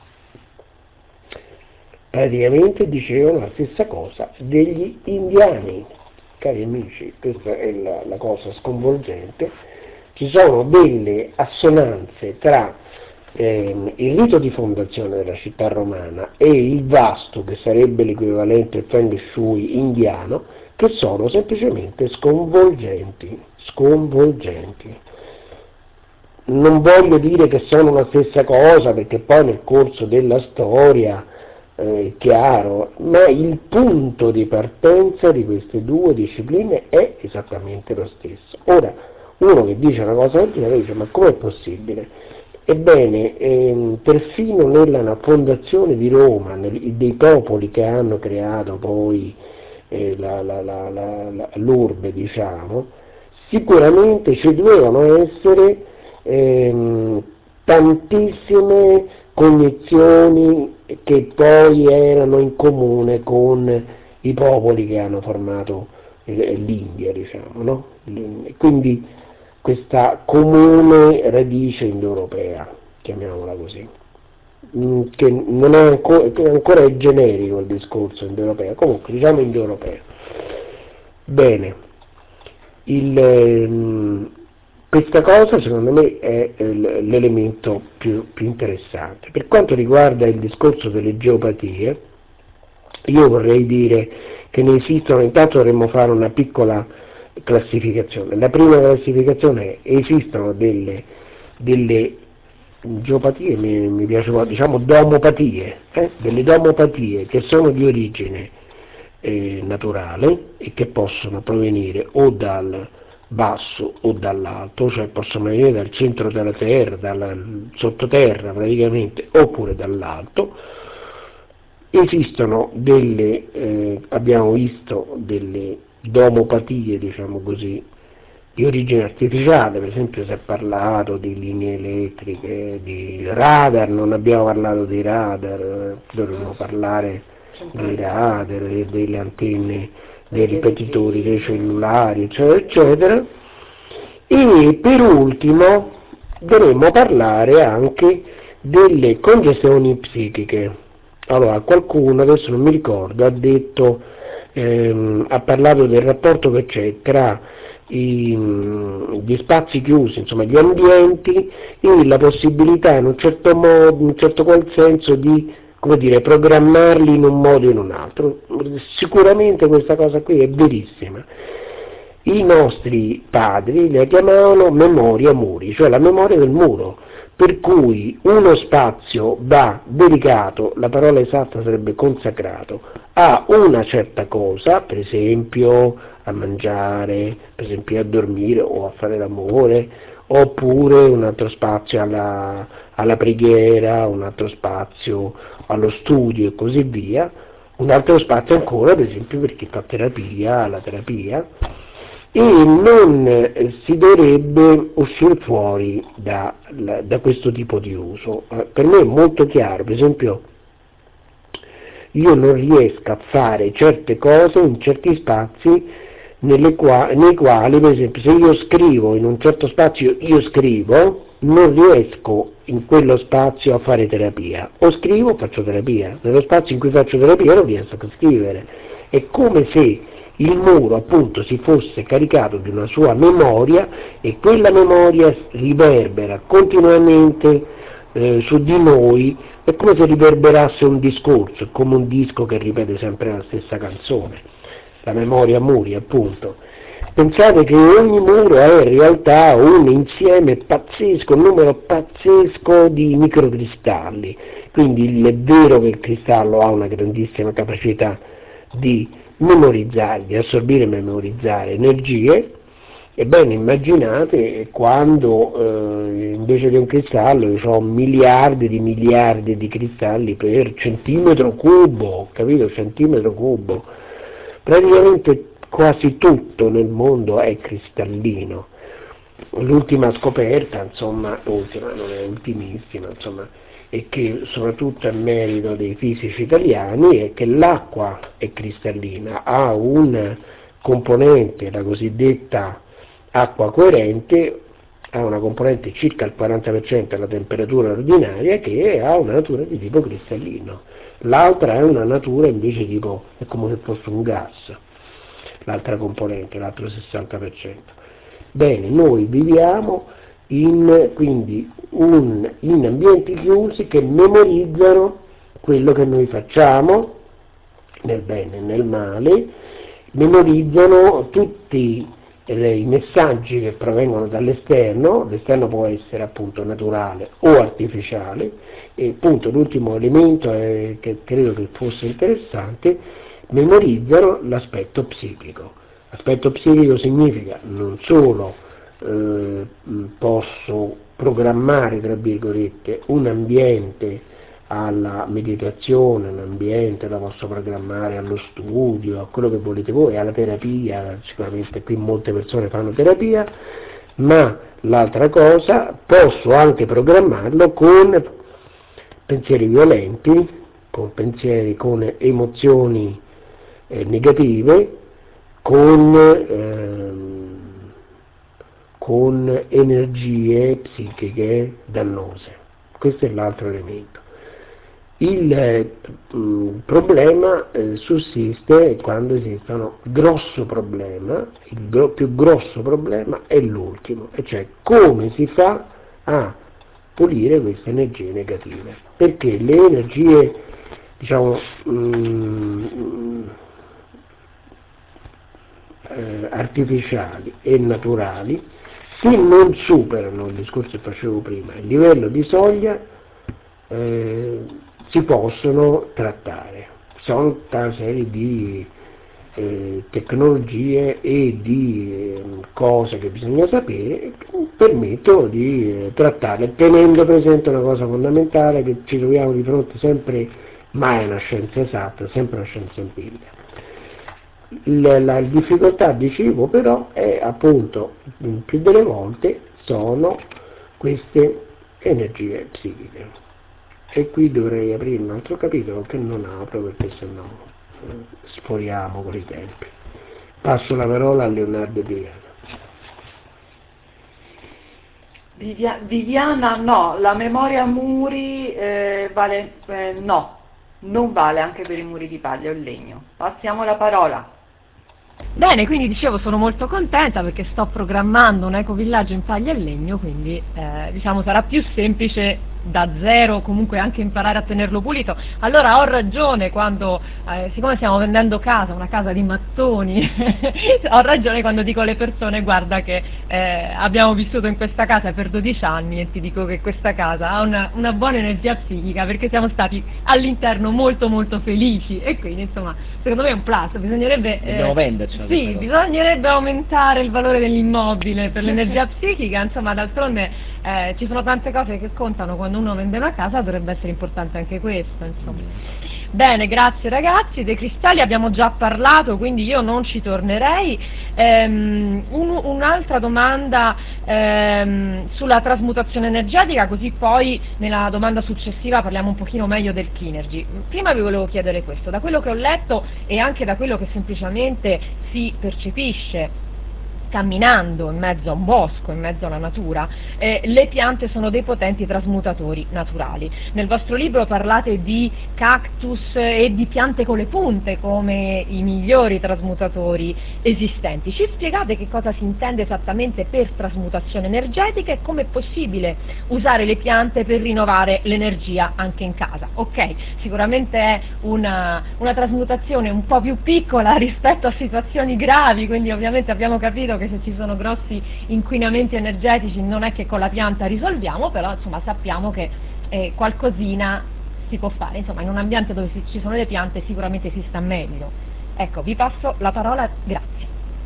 praticamente dicevano la stessa cosa degli indiani. Cari amici, questa è la cosa sconvolgente. Ci sono delle assonanze tra il rito di fondazione della città romana e il vastu, che sarebbe l'equivalente feng shui indiano, che sono semplicemente sconvolgenti. Non voglio dire che sono la stessa cosa, perché poi nel corso della storia è chiaro, ma il punto di partenza di queste 2 discipline è esattamente lo stesso. Ora, uno che dice una cosa del genere dice: ma com'è possibile? Ebbene, perfino nella fondazione di Roma, dei popoli che hanno creato poi l'urbe, diciamo, sicuramente ci dovevano essere tantissime cognizioni che poi erano in comune con i popoli che hanno formato l'India, diciamo, no? Quindi questa comune radice indoeuropea, chiamiamola così, che non è ancora è generico il discorso indoeuropeo, comunque diciamo indoeuropeo. Bene, Questa cosa secondo me è l'elemento più interessante. Per quanto riguarda il discorso delle geopatie, io vorrei dire che ne esistono, intanto dovremmo fare una piccola classificazione. La prima classificazione è: esistono delle geopatie, mi piace, diciamo domopatie, delle domopatie che sono di origine naturale e che possono provenire o dal basso o dall'alto, cioè possono venire dal centro della terra, dal sottoterra praticamente, oppure dall'alto. Esistono abbiamo visto delle domopatie, diciamo così, di origine artificiale. Per esempio si è parlato di linee elettriche, di radar, non abbiamo parlato di radar, dovremmo parlare dei radar, delle antenne, dei ripetitori, dei cellulari, eccetera, eccetera. E per ultimo dovremmo parlare anche delle congestioni psichiche. Allora, qualcuno, adesso non mi ricordo, ha parlato del rapporto che c'è tra gli spazi chiusi, insomma gli ambienti, e la possibilità in un certo modo, in un certo qual senso di, come dire, programmarli in un modo o in un altro. Sicuramente questa cosa qui è verissima. I nostri padri la chiamavano memoria muri, cioè la memoria del muro, per cui uno spazio va dedicato, la parola esatta sarebbe consacrato, a una certa cosa, per esempio a mangiare, per esempio a dormire o a fare l'amore, oppure un altro spazio alla preghiera, un altro spazio allo studio e così via, un altro spazio ancora per esempio per chi fa terapia, la terapia, e non si dovrebbe uscire fuori da questo tipo di uso. Per me è molto chiaro, per esempio io non riesco a fare certe cose in certi spazi nei quali, per esempio, se io scrivo in un certo spazio, io scrivo, non riesco in quello spazio a fare terapia, o scrivo o faccio terapia, nello spazio in cui faccio terapia non riesco a scrivere. È come se il muro appunto si fosse caricato di una sua memoria e quella memoria riverbera continuamente su di noi, è come se riverberasse un discorso, è come un disco che ripete sempre la stessa canzone, la memoria muri appunto. Pensate che ogni muro è in realtà un insieme pazzesco, un numero pazzesco di microcristalli, quindi è vero che il cristallo ha una grandissima capacità di memorizzare, di assorbire e memorizzare energie. Ebbene, immaginate quando invece di un cristallo io ho miliardi di cristalli per centimetro cubo, capito? Centimetro cubo. Praticamente quasi tutto nel mondo è cristallino. L'ultima scoperta, insomma, ultima, non è ultimissima, insomma, e che soprattutto è merito dei fisici italiani, è che l'acqua è cristallina, ha un componente, la cosiddetta acqua coerente, ha una componente circa il 40% della temperatura ordinaria, che ha una natura di tipo cristallino. L'altra è una natura invece tipo, è come se fosse un gas, l'altra componente, l'altro 60%. Bene, noi viviamo quindi in ambienti chiusi che memorizzano quello che noi facciamo, nel bene e nel male, memorizzano tutti i messaggi che provengono dall'esterno. L'esterno può essere appunto naturale o artificiale, e appunto l'ultimo elemento che credo che fosse interessante, memorizzano l'aspetto psichico. L'aspetto psichico significa non solo posso programmare, tra virgolette, un ambiente alla meditazione, un ambiente la posso programmare allo studio, a quello che volete voi, alla terapia, sicuramente qui molte persone fanno terapia, ma l'altra cosa, posso anche programmarlo con pensieri violenti, con emozioni negative, con energie psichiche dannose. Questo è l'altro elemento. Il problema sussiste quando esistono grosso problema, più grosso problema è l'ultimo, e cioè come si fa a pulire queste energie negative, perché le energie, diciamo, artificiali e naturali, se non superano il discorso che facevo prima, il livello di soglia, si possono trattare. Sono tutta una serie di tecnologie e di cose che bisogna sapere che permettono di trattarle, tenendo presente una cosa fondamentale, che ci troviamo di fronte sempre, mai una scienza esatta, sempre una scienza empirica. La difficoltà, dicevo, però è appunto più delle volte sono queste energie psichiche. E qui dovrei aprire un altro capitolo che non apro perché sennò sforiamo con i tempi. Passo la parola a Leonardo e Viviana. Viviana, no, la memoria muri vale, no, non vale anche per i muri di paglia o legno. Passiamo la parola. Bene, quindi dicevo, sono molto contenta perché sto programmando un ecovillaggio in paglia e legno, quindi diciamo sarà più semplice da zero comunque anche imparare a tenerlo pulito. Allora ho ragione quando, siccome stiamo vendendo casa, una casa di mattoni, ho ragione quando dico alle persone: guarda che abbiamo vissuto in questa casa per 12 anni e ti dico che questa casa ha una buona energia psichica perché siamo stati all'interno molto molto felici, e quindi insomma secondo me è un plus. Bisognerebbe dobbiamo vendercela. sì, bisognerebbe aumentare il valore dell'immobile per l'energia psichica, insomma d'altronde ci sono tante cose che contano quando uno vende una casa, dovrebbe essere importante anche questo, insomma. Bene, grazie ragazzi. Dei cristalli abbiamo già parlato, quindi io non ci tornerei. Un'altra domanda sulla trasmutazione energetica, così poi nella domanda successiva parliamo un pochino meglio del Kinergy. Prima vi volevo chiedere questo: da quello che ho letto e anche da quello che semplicemente si percepisce camminando in mezzo a un bosco, in mezzo alla natura, le piante sono dei potenti trasmutatori naturali. Nel vostro libro parlate di cactus e di piante con le punte come i migliori trasmutatori esistenti. Ci spiegate che cosa si intende esattamente per trasmutazione energetica e come è possibile usare le piante per rinnovare l'energia anche in casa? Ok, sicuramente è una trasmutazione un po' più piccola rispetto a situazioni gravi, quindi ovviamente abbiamo capito che se ci sono grossi inquinamenti energetici non è che con la pianta risolviamo, però insomma sappiamo che qualcosina si può fare, insomma in un ambiente dove ci sono le piante sicuramente si sta meglio. Ecco, vi passo la parola, grazie.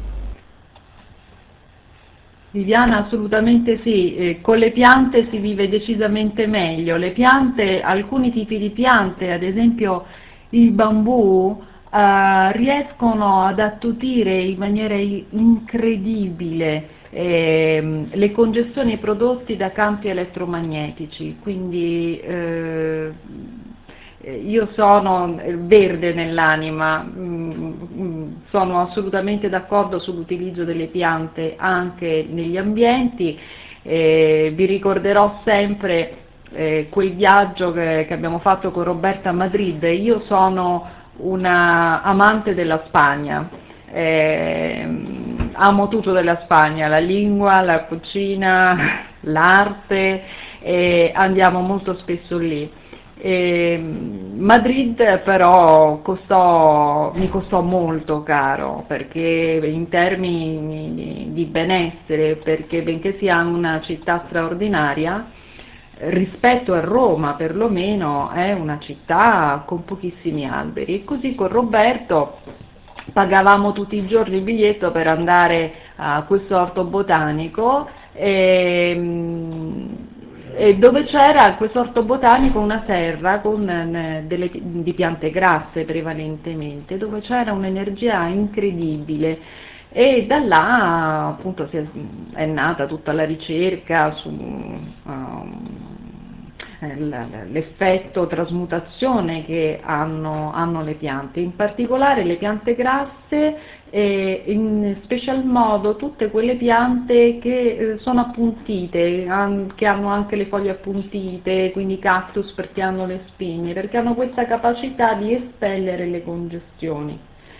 Viviana, assolutamente sì, con le piante si vive decisamente meglio. Le piante, alcuni tipi di piante, ad esempio il bambù, riescono ad attutire in maniera incredibile le congestioni prodotte da campi elettromagnetici, quindi io sono verde nell'anima, sono assolutamente d'accordo sull'utilizzo delle piante anche negli ambienti. Vi ricorderò sempre quel viaggio che abbiamo fatto con Roberta a Madrid. Io sono una amante della Spagna, amo tutto della Spagna, la lingua, la cucina, l'arte, andiamo molto spesso lì. Madrid però mi costò molto caro, perché in termini di benessere, perché benché sia una città straordinaria, rispetto a Roma perlomeno è una città con pochissimi alberi. E così con Roberto pagavamo tutti i giorni il biglietto per andare a questo orto botanico, e dove c'era questo orto botanico una serra con di piante grasse prevalentemente, dove c'era un'energia incredibile. E da là appunto è nata tutta la ricerca l'effetto trasmutazione che hanno le piante, in particolare le piante grasse e in special modo tutte quelle piante che sono appuntite, che hanno anche le foglie appuntite, quindi i cactus perché hanno le spine, perché hanno questa capacità di espellere le congestioni.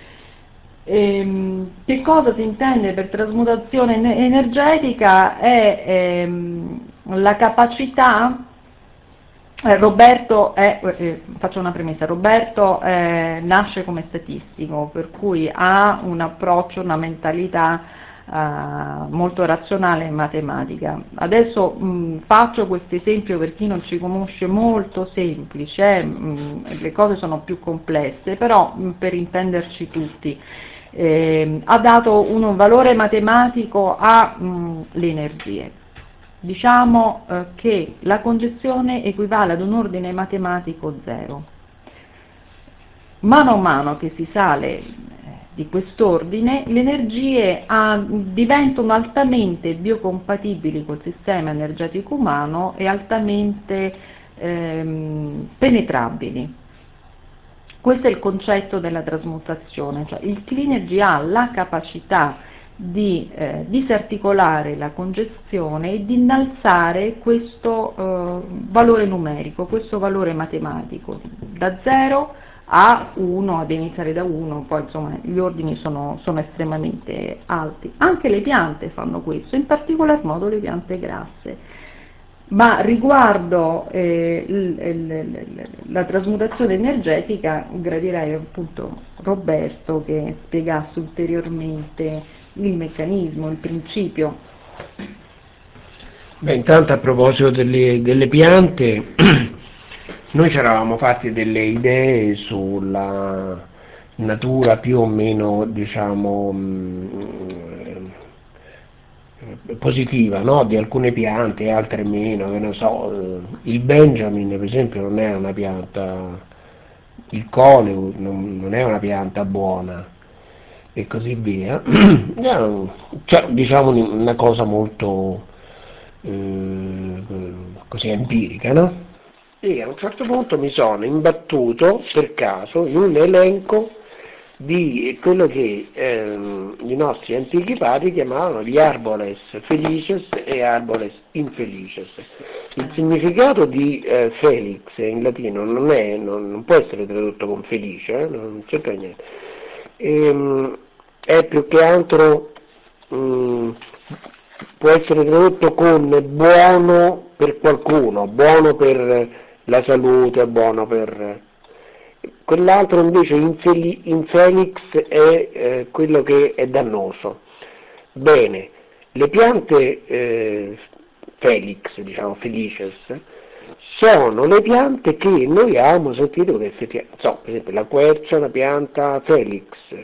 Che cosa si intende per trasmutazione energetica? È la capacità. Faccio una premessa, Roberto nasce come statistico, per cui ha un approccio, una mentalità molto razionale e matematica. Adesso faccio questo esempio per chi non ci conosce, molto semplice, le cose sono più complesse, però per intenderci tutti. Ha dato un valore matematico alle energie. Diciamo che la congestione equivale ad un ordine matematico 0. Mano a mano che si sale di quest'ordine, le energie diventano altamente biocompatibili col sistema energetico umano e altamente penetrabili. Questo è il concetto della trasmutazione, cioè il clean energy ha la capacità di disarticolare la congestione e di innalzare questo valore numerico, questo valore matematico, da 0 a 1, ad iniziare da 1, poi insomma gli ordini sono estremamente alti. Anche le piante fanno questo, in particolar modo le piante grasse. Ma riguardo la trasmutazione energetica, gradirei appunto Roberto che spiegasse ulteriormente il meccanismo, il principio. Beh, intanto a proposito delle piante, noi ci eravamo fatti delle idee sulla natura più o meno, diciamo, positiva, no? Di alcune piante e altre meno, che ne so, il Benjamin per esempio non è una pianta, il Coneo non è una pianta buona e così via. Cioè, diciamo una cosa molto così empirica, no? E a un certo punto mi sono imbattuto per caso in un elenco di quello che i nostri antichi padri chiamavano gli arboles felices e arboles infelices. Il significato di felix in latino non può essere tradotto con felice, non c'entra niente. È più che altro può essere tradotto con buono per qualcuno, buono per la salute, buono per... Quell'altro invece infelix è quello che è dannoso. Bene, le piante felix, diciamo felices, sono le piante che noi abbiamo sentito che effettivamente, per esempio la quercia è una pianta felix.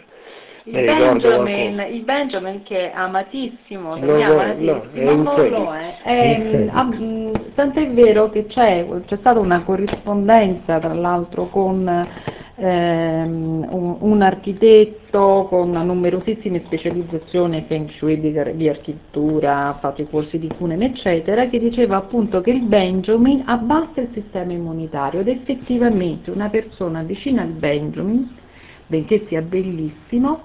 Il Benjamin che è amatissimo, non lo è. Tant'è vero che c'è stata una corrispondenza tra l'altro con un architetto con numerosissime specializzazioni Feng Shui, di architettura, ha fatto i corsi di Kunen eccetera, che diceva appunto che il Benjamin abbassa il sistema immunitario ed effettivamente una persona vicina al Benjamin, benché sia bellissimo,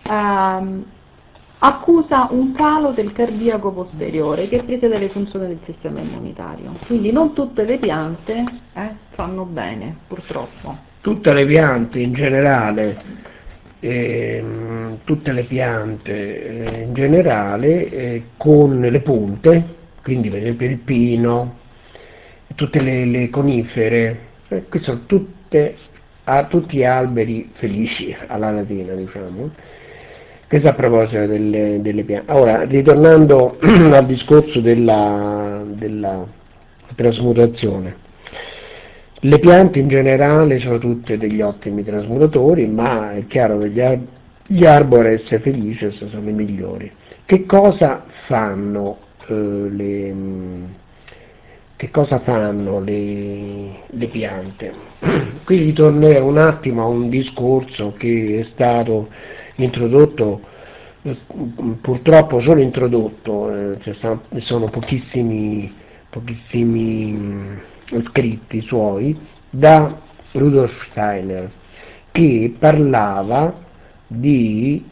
accusa un calo del cardiaco posteriore che precede le funzioni del sistema immunitario. Quindi non tutte le piante fanno bene, purtroppo. Tutte le piante in generale, con le punte, quindi per esempio il pino, tutte le conifere, questi sono tutti alberi felici alla latina, diciamo. Questo a proposito delle piante. Ora, ritornando al discorso della trasmutazione, le piante in generale sono tutte degli ottimi trasmutatori, ma è chiaro che gli arbores felices sono i migliori. Che cosa fanno le piante? Qui ritornerei un attimo a un discorso che è stato introdotto, purtroppo solo introdotto, sono pochissimi scritti suoi da Rudolf Steiner, che parlava di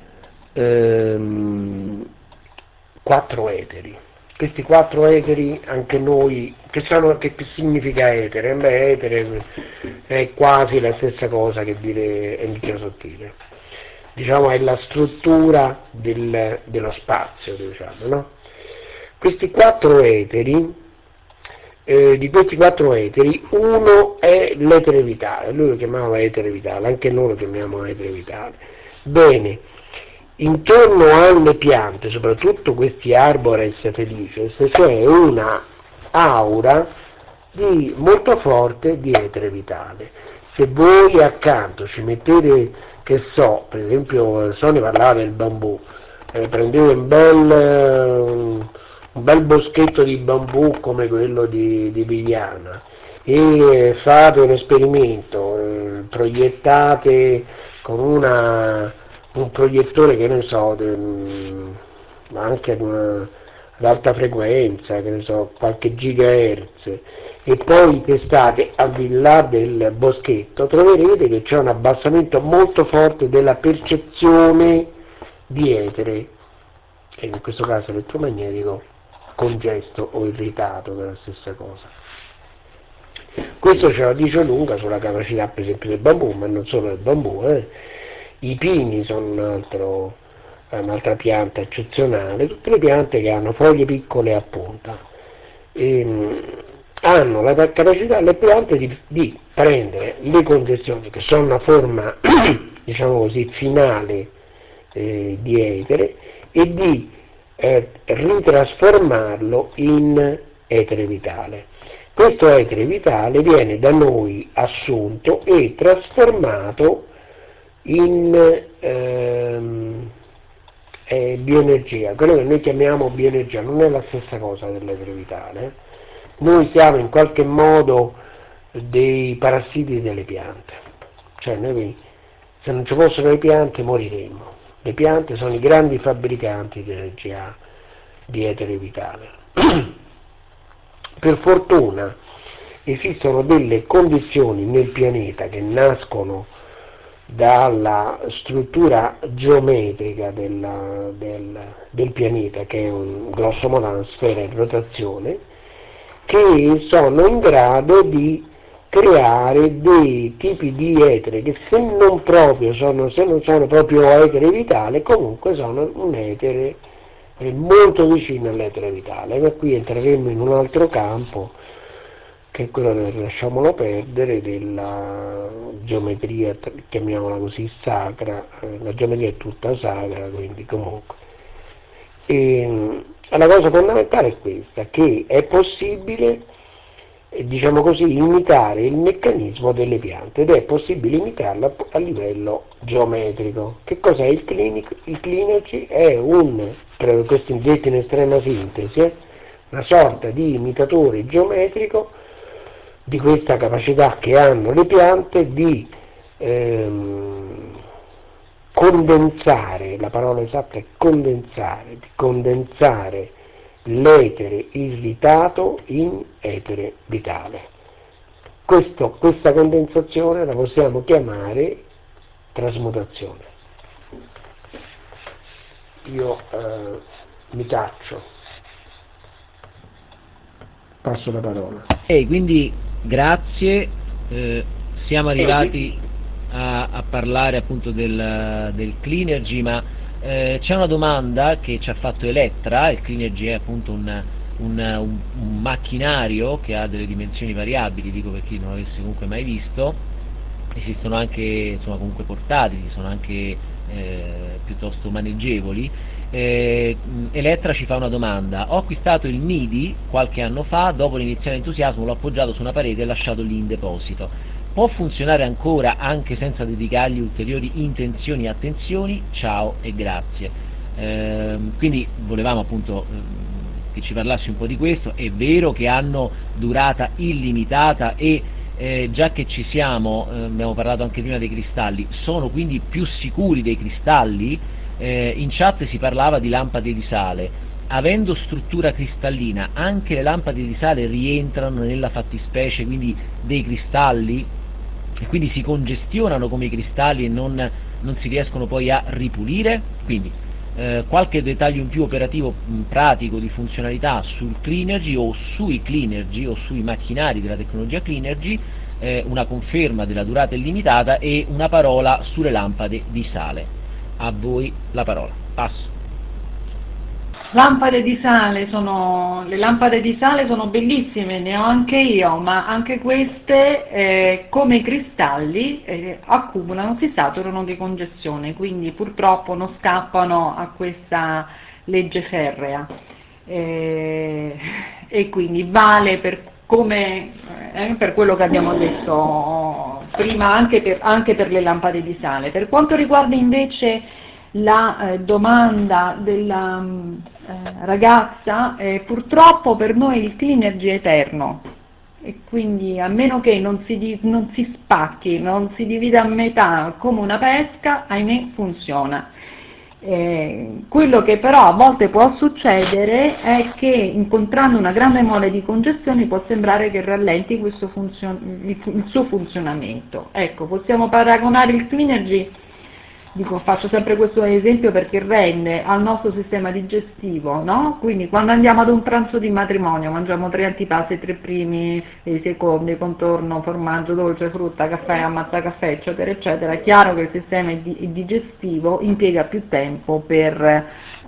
4 eteri. Questi 4 eteri, anche noi, che significa etere? Beh, etere è quasi la stessa cosa che dire energia sottile. Diciamo è la struttura dello spazio, diciamo, no? Questi 4 eteri, di questi 4 eteri, uno è l'etere vitale, lui lo chiamava etere vitale, anche noi lo chiamiamo etere vitale. Bene, intorno alle piante, soprattutto questi arbores felices, c'è una aura molto forte di etere vitale. Se voi accanto ci mettete, che so, per esempio Sonia parlava del bambù, prendete un bel boschetto di bambù come quello di Viviana e fate un esperimento, proiettate con un proiettore, che ne so, anche ad alta frequenza, che ne so, qualche gigahertz, e poi testate al di là del boschetto, troverete che c'è un abbassamento molto forte della percezione di etere, che in questo caso elettromagnetico, congesto o irritato, che è la stessa cosa. Questo ce la dice lunga sulla capacità, per esempio, del bambù, ma non solo del bambù. I pini sono un'altra pianta eccezionale, tutte le piante che hanno foglie piccole a punta. Hanno la capacità, le piante, di prendere le congestioni, che sono una forma, diciamo così, finale di etere, e di ritrasformarlo in etere vitale. Questo etere vitale viene da noi assunto e trasformato in bioenergia. Quello che noi chiamiamo bioenergia non è la stessa cosa dell'etere vitale. Noi siamo in qualche modo dei parassiti delle piante, cioè noi, se non ci fossero le piante, moriremmo. Le piante sono i grandi fabbricanti di energia, di etere vitale. Per fortuna esistono delle condizioni nel pianeta che nascono dalla struttura geometrica del pianeta, che è grosso modo una sfera in rotazione, che sono in grado di creare dei tipi di etere che se non sono proprio etere vitale, comunque sono un etere molto vicino all'etere vitale. Ma qui entreremo in un altro campo, che è quello lasciamolo perdere, della geometria, chiamiamola così, sacra. La geometria è tutta sacra, quindi comunque. La cosa fondamentale è questa, che è possibile, diciamo così, imitare il meccanismo delle piante, ed è possibile imitarlo a livello geometrico. Che cos'è il clinici? Il clinici è questo detto in estrema sintesi, una sorta di imitatore geometrico di questa capacità che hanno le piante di condensare, la parola esatta è condensare, di condensare l'etere irritato in etere vitale. Questa condensazione la possiamo chiamare trasmutazione. Io mi taccio, passo la parola. Quindi grazie, siamo arrivati a parlare appunto del Cleanergy, ma c'è una domanda che ci ha fatto Elettra. Il Cleanergy è appunto un macchinario che ha delle dimensioni variabili, dico per chi non l'avesse comunque mai visto. Esistono anche, insomma, comunque portatili, sono anche piuttosto maneggevoli. Elettra ci fa una domanda: ho acquistato il MIDI qualche anno fa, dopo l'iniziale entusiasmo l'ho appoggiato su una parete e lasciato lì in deposito. Può funzionare ancora anche senza dedicargli ulteriori intenzioni e attenzioni? Ciao e grazie. Quindi volevamo appunto che ci parlassi un po' di questo. È vero che hanno durata illimitata e già che ci siamo, abbiamo parlato anche prima dei cristalli, sono quindi più sicuri dei cristalli? In chat si parlava di lampade di sale. avendo struttura cristallina, anche le lampade di sale rientrano nella fattispecie quindi dei cristalli, e quindi si congestionano come i cristalli e non si riescono poi a ripulire. Quindi qualche dettaglio in più operativo, pratico, di funzionalità sul Cleanergy o sui Cleanergy o sui macchinari della tecnologia Cleanergy, una conferma della durata illimitata e una parola sulle lampade di sale. A voi la parola, passo. Lampade di sale le lampade di sale sono bellissime, ne ho anche io, ma anche queste come i cristalli accumulano, si saturano di congestione, quindi purtroppo non scappano a questa legge ferrea, e quindi vale per quello che abbiamo detto prima anche per le lampade di sale. Per quanto riguarda invece la domanda della ragazza, purtroppo per noi il Cleanergy è eterno, e quindi a meno che non si spacchi, non si divida a metà come una pesca, ahimè funziona. Quello che però a volte può succedere è che, incontrando una grande mole di congestione, può sembrare che rallenti il suo funzionamento. Ecco, possiamo paragonare il Cleanergy, faccio sempre questo esempio perché rende al nostro sistema digestivo, no? Quindi quando andiamo ad un pranzo di matrimonio, mangiamo 3 antipasti, 3 primi, i secondi, contorno, formaggio, dolce, frutta, caffè, ammazzacaffè, eccetera, eccetera. È chiaro che il sistema digestivo impiega più tempo per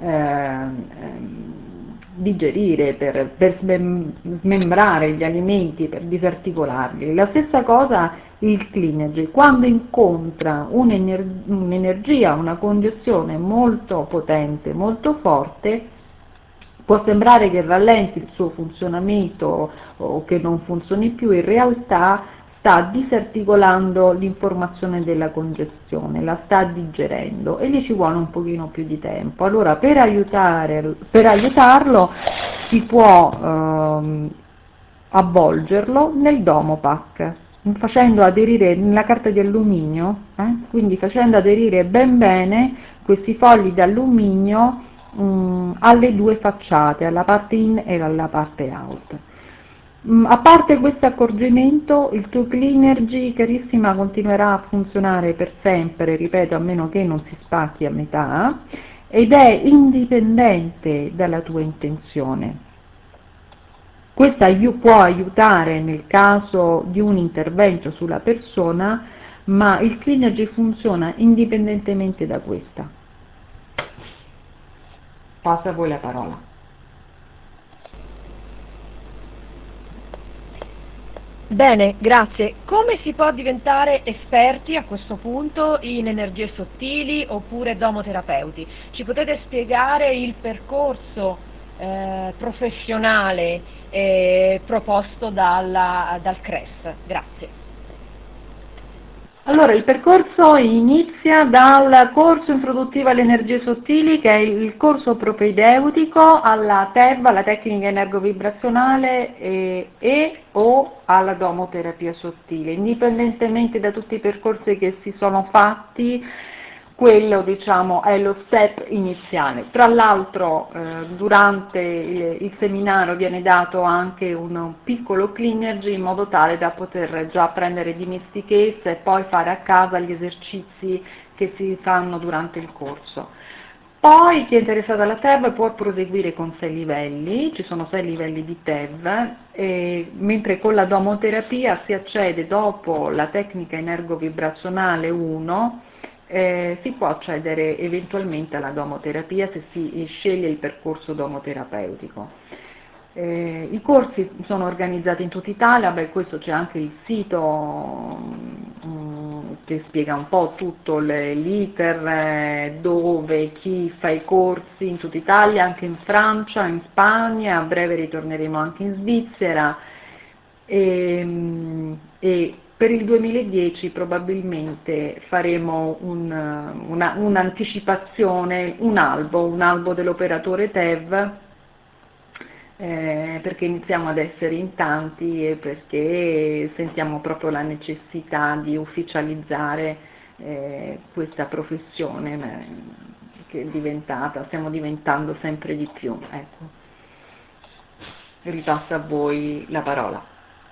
digerire, per smembrare gli alimenti, per disarticolarli. La stessa cosa il Cleanergy, quando incontra un'energia, una congestione molto potente, molto forte, può sembrare che rallenti il suo funzionamento o che non funzioni più, in realtà sta disarticolando l'informazione della congestione, la sta digerendo e gli ci vuole un pochino più di tempo. Allora per aiutarlo si può avvolgerlo nel Domopac, facendo aderire nella carta di alluminio, quindi facendo aderire ben bene questi fogli d'alluminio alle 2 facciate, alla parte in e alla parte out. A parte questo accorgimento, il tuo Cleanergy, carissima, continuerà a funzionare per sempre, ripeto, a meno che non si spacchi a metà, ed è indipendente dalla tua intenzione. Questa può aiutare nel caso di un intervento sulla persona, ma il Cleanergy funziona indipendentemente da questa. Passo a voi la parola. Bene, grazie. Come si può diventare esperti a questo punto in energie sottili oppure domoterapeuti? Ci potete spiegare il percorso professionale proposto dal CRES? Grazie. Allora, il percorso inizia dal corso introduttivo alle energie sottili, che è il corso propedeutico alla TEV, alla tecnica energovibrazionale o alla domoterapia sottile. Indipendentemente da tutti i percorsi che si sono fatti, quello è lo step iniziale. Tra l'altro durante il seminario viene dato anche un piccolo Cleanergy in modo tale da poter già prendere dimestichezza e poi fare a casa gli esercizi che si fanno durante il corso. Poi chi è interessato alla TEV può proseguire con 6 livelli, ci sono 6 livelli di TEV, mentre con la domoterapia si accede dopo la tecnica energovibrazionale 1, si può accedere eventualmente alla domoterapia se si sceglie il percorso domoterapeutico. I corsi sono organizzati in tutta Italia, questo c'è anche il sito che spiega un po' tutto l'iter, dove chi fa i corsi in tutta Italia, anche in Francia, in Spagna, a breve ritorneremo anche in Svizzera e per il 2010 probabilmente faremo un'anticipazione, un albo dell'operatore TEV, perché iniziamo ad essere in tanti e perché sentiamo proprio la necessità di ufficializzare questa professione che stiamo diventando sempre di più. Ecco. Ripasso a voi la parola.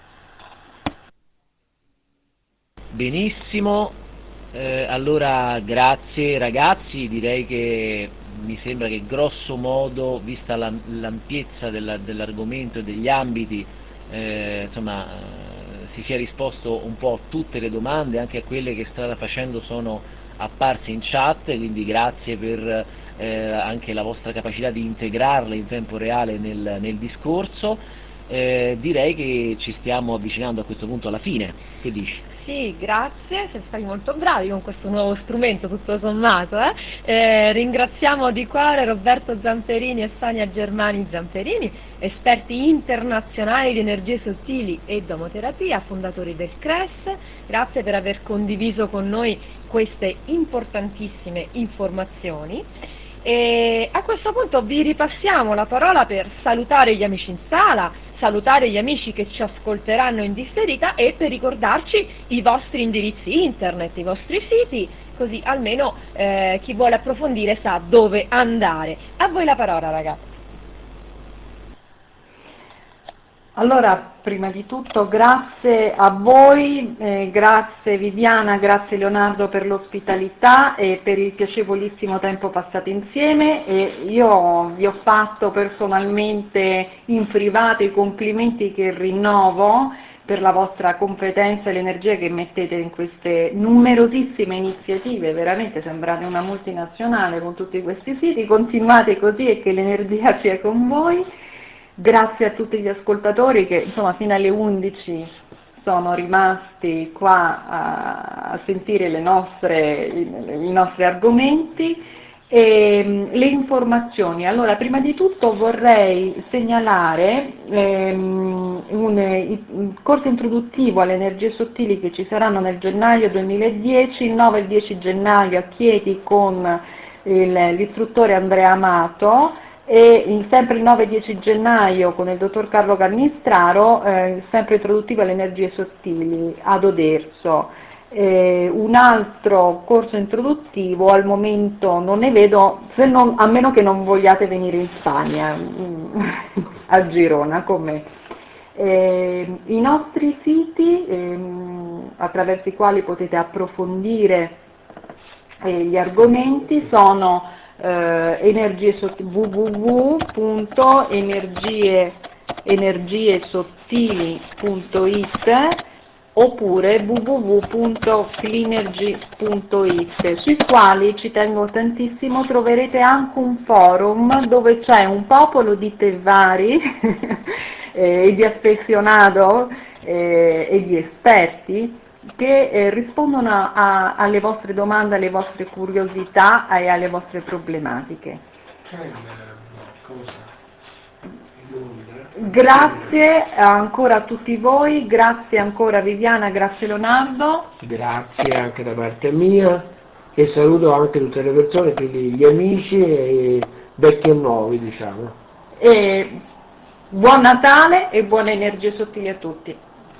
Benissimo, allora grazie ragazzi, direi che mi sembra che grosso modo, vista l'ampiezza dell'argomento e degli ambiti, insomma, si sia risposto un po' a tutte le domande, anche a quelle che strada facendo sono apparse in chat, quindi grazie per anche la vostra capacità di integrarle in tempo reale nel discorso. Direi che ci stiamo avvicinando a questo punto alla fine, che dici? Sì, grazie, siete stati molto bravi con questo nuovo strumento, tutto sommato. Ringraziamo di cuore Roberto Zamperini e Sonia Germani Zamperini, esperti internazionali di energie sottili e domoterapia, fondatori del CRES. Grazie per aver condiviso con noi queste importantissime informazioni. E a questo punto vi ripassiamo la parola per salutare gli amici in sala, salutare gli amici che ci ascolteranno in differita e per ricordarci i vostri indirizzi internet, i vostri siti, così almeno chi vuole approfondire sa dove andare. A voi la parola, ragazzi. Allora, prima di tutto grazie a voi, grazie Viviana, grazie Leonardo per l'ospitalità e per il piacevolissimo tempo passato insieme. E io vi ho fatto personalmente in privato i complimenti che rinnovo per la vostra competenza e l'energia che mettete in queste numerosissime iniziative, veramente sembrate una multinazionale con tutti questi siti, continuate così e che l'energia sia con voi. Grazie a tutti gli ascoltatori che insomma fino alle 11 sono rimasti qua a sentire i nostri argomenti e le informazioni. Allora, prima di tutto vorrei segnalare un corso introduttivo alle energie sottili che ci saranno nel gennaio 2010, il 9 e il 10 gennaio a Chieti con l'istruttore Andrea Amato, e sempre il 9 e 10 gennaio con il dottor Carlo Cannistraro, sempre introduttivo alle energie sottili ad Oderzo. Un altro corso introduttivo al momento non ne vedo, a meno che non vogliate venire in Spagna, a Girona con me. I nostri siti attraverso i quali potete approfondire gli argomenti sono www.energiesottili.it oppure www.cleanergy.it, sui quali, ci tengo tantissimo, troverete anche un forum dove c'è un popolo di tevari e di affezionato e di esperti che rispondono alle vostre domande, alle vostre curiosità e alle vostre problematiche. Grazie ancora a tutti voi, grazie ancora Viviana, grazie Leonardo. Grazie anche da parte mia e saluto anche tutte le persone, quindi gli amici e vecchi e nuovi, diciamo. E buon Natale e buone energie sottili a tutti.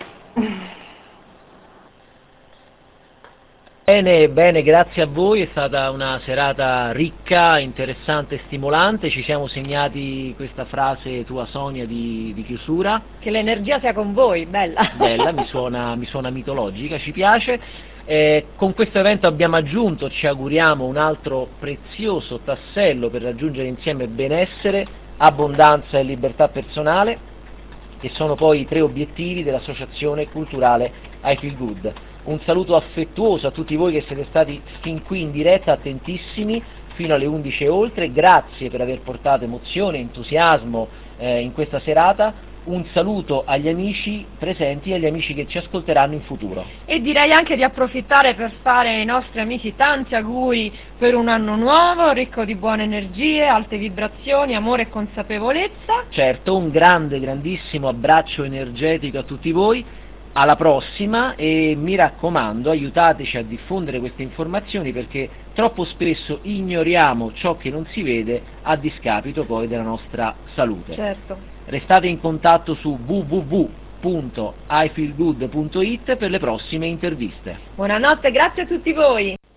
Bene, grazie a voi, è stata una serata ricca, interessante e stimolante, ci siamo segnati questa frase tua Sonia di chiusura. Che l'energia sia con voi, bella. Bella, mi suona mitologica, ci piace. Con questo evento abbiamo aggiunto, ci auguriamo, un altro prezioso tassello per raggiungere insieme benessere, abbondanza e libertà personale, che sono poi i 3 obiettivi dell'Associazione Culturale I Feel Good. Un saluto affettuoso a tutti voi che siete stati fin qui in diretta, attentissimi, fino alle 11 e oltre, grazie per aver portato emozione, entusiasmo in questa serata, un saluto agli amici presenti e agli amici che ci ascolteranno in futuro. E direi anche di approfittare per fare ai nostri amici tanti auguri per un anno nuovo, ricco di buone energie, alte vibrazioni, amore e consapevolezza. Certo, un grandissimo abbraccio energetico a tutti voi. Alla prossima e mi raccomando aiutateci a diffondere queste informazioni perché troppo spesso ignoriamo ciò che non si vede a discapito poi della nostra salute. Certo. Restate in contatto su www.ifeelgood.it per le prossime interviste. Buonanotte, grazie a tutti voi.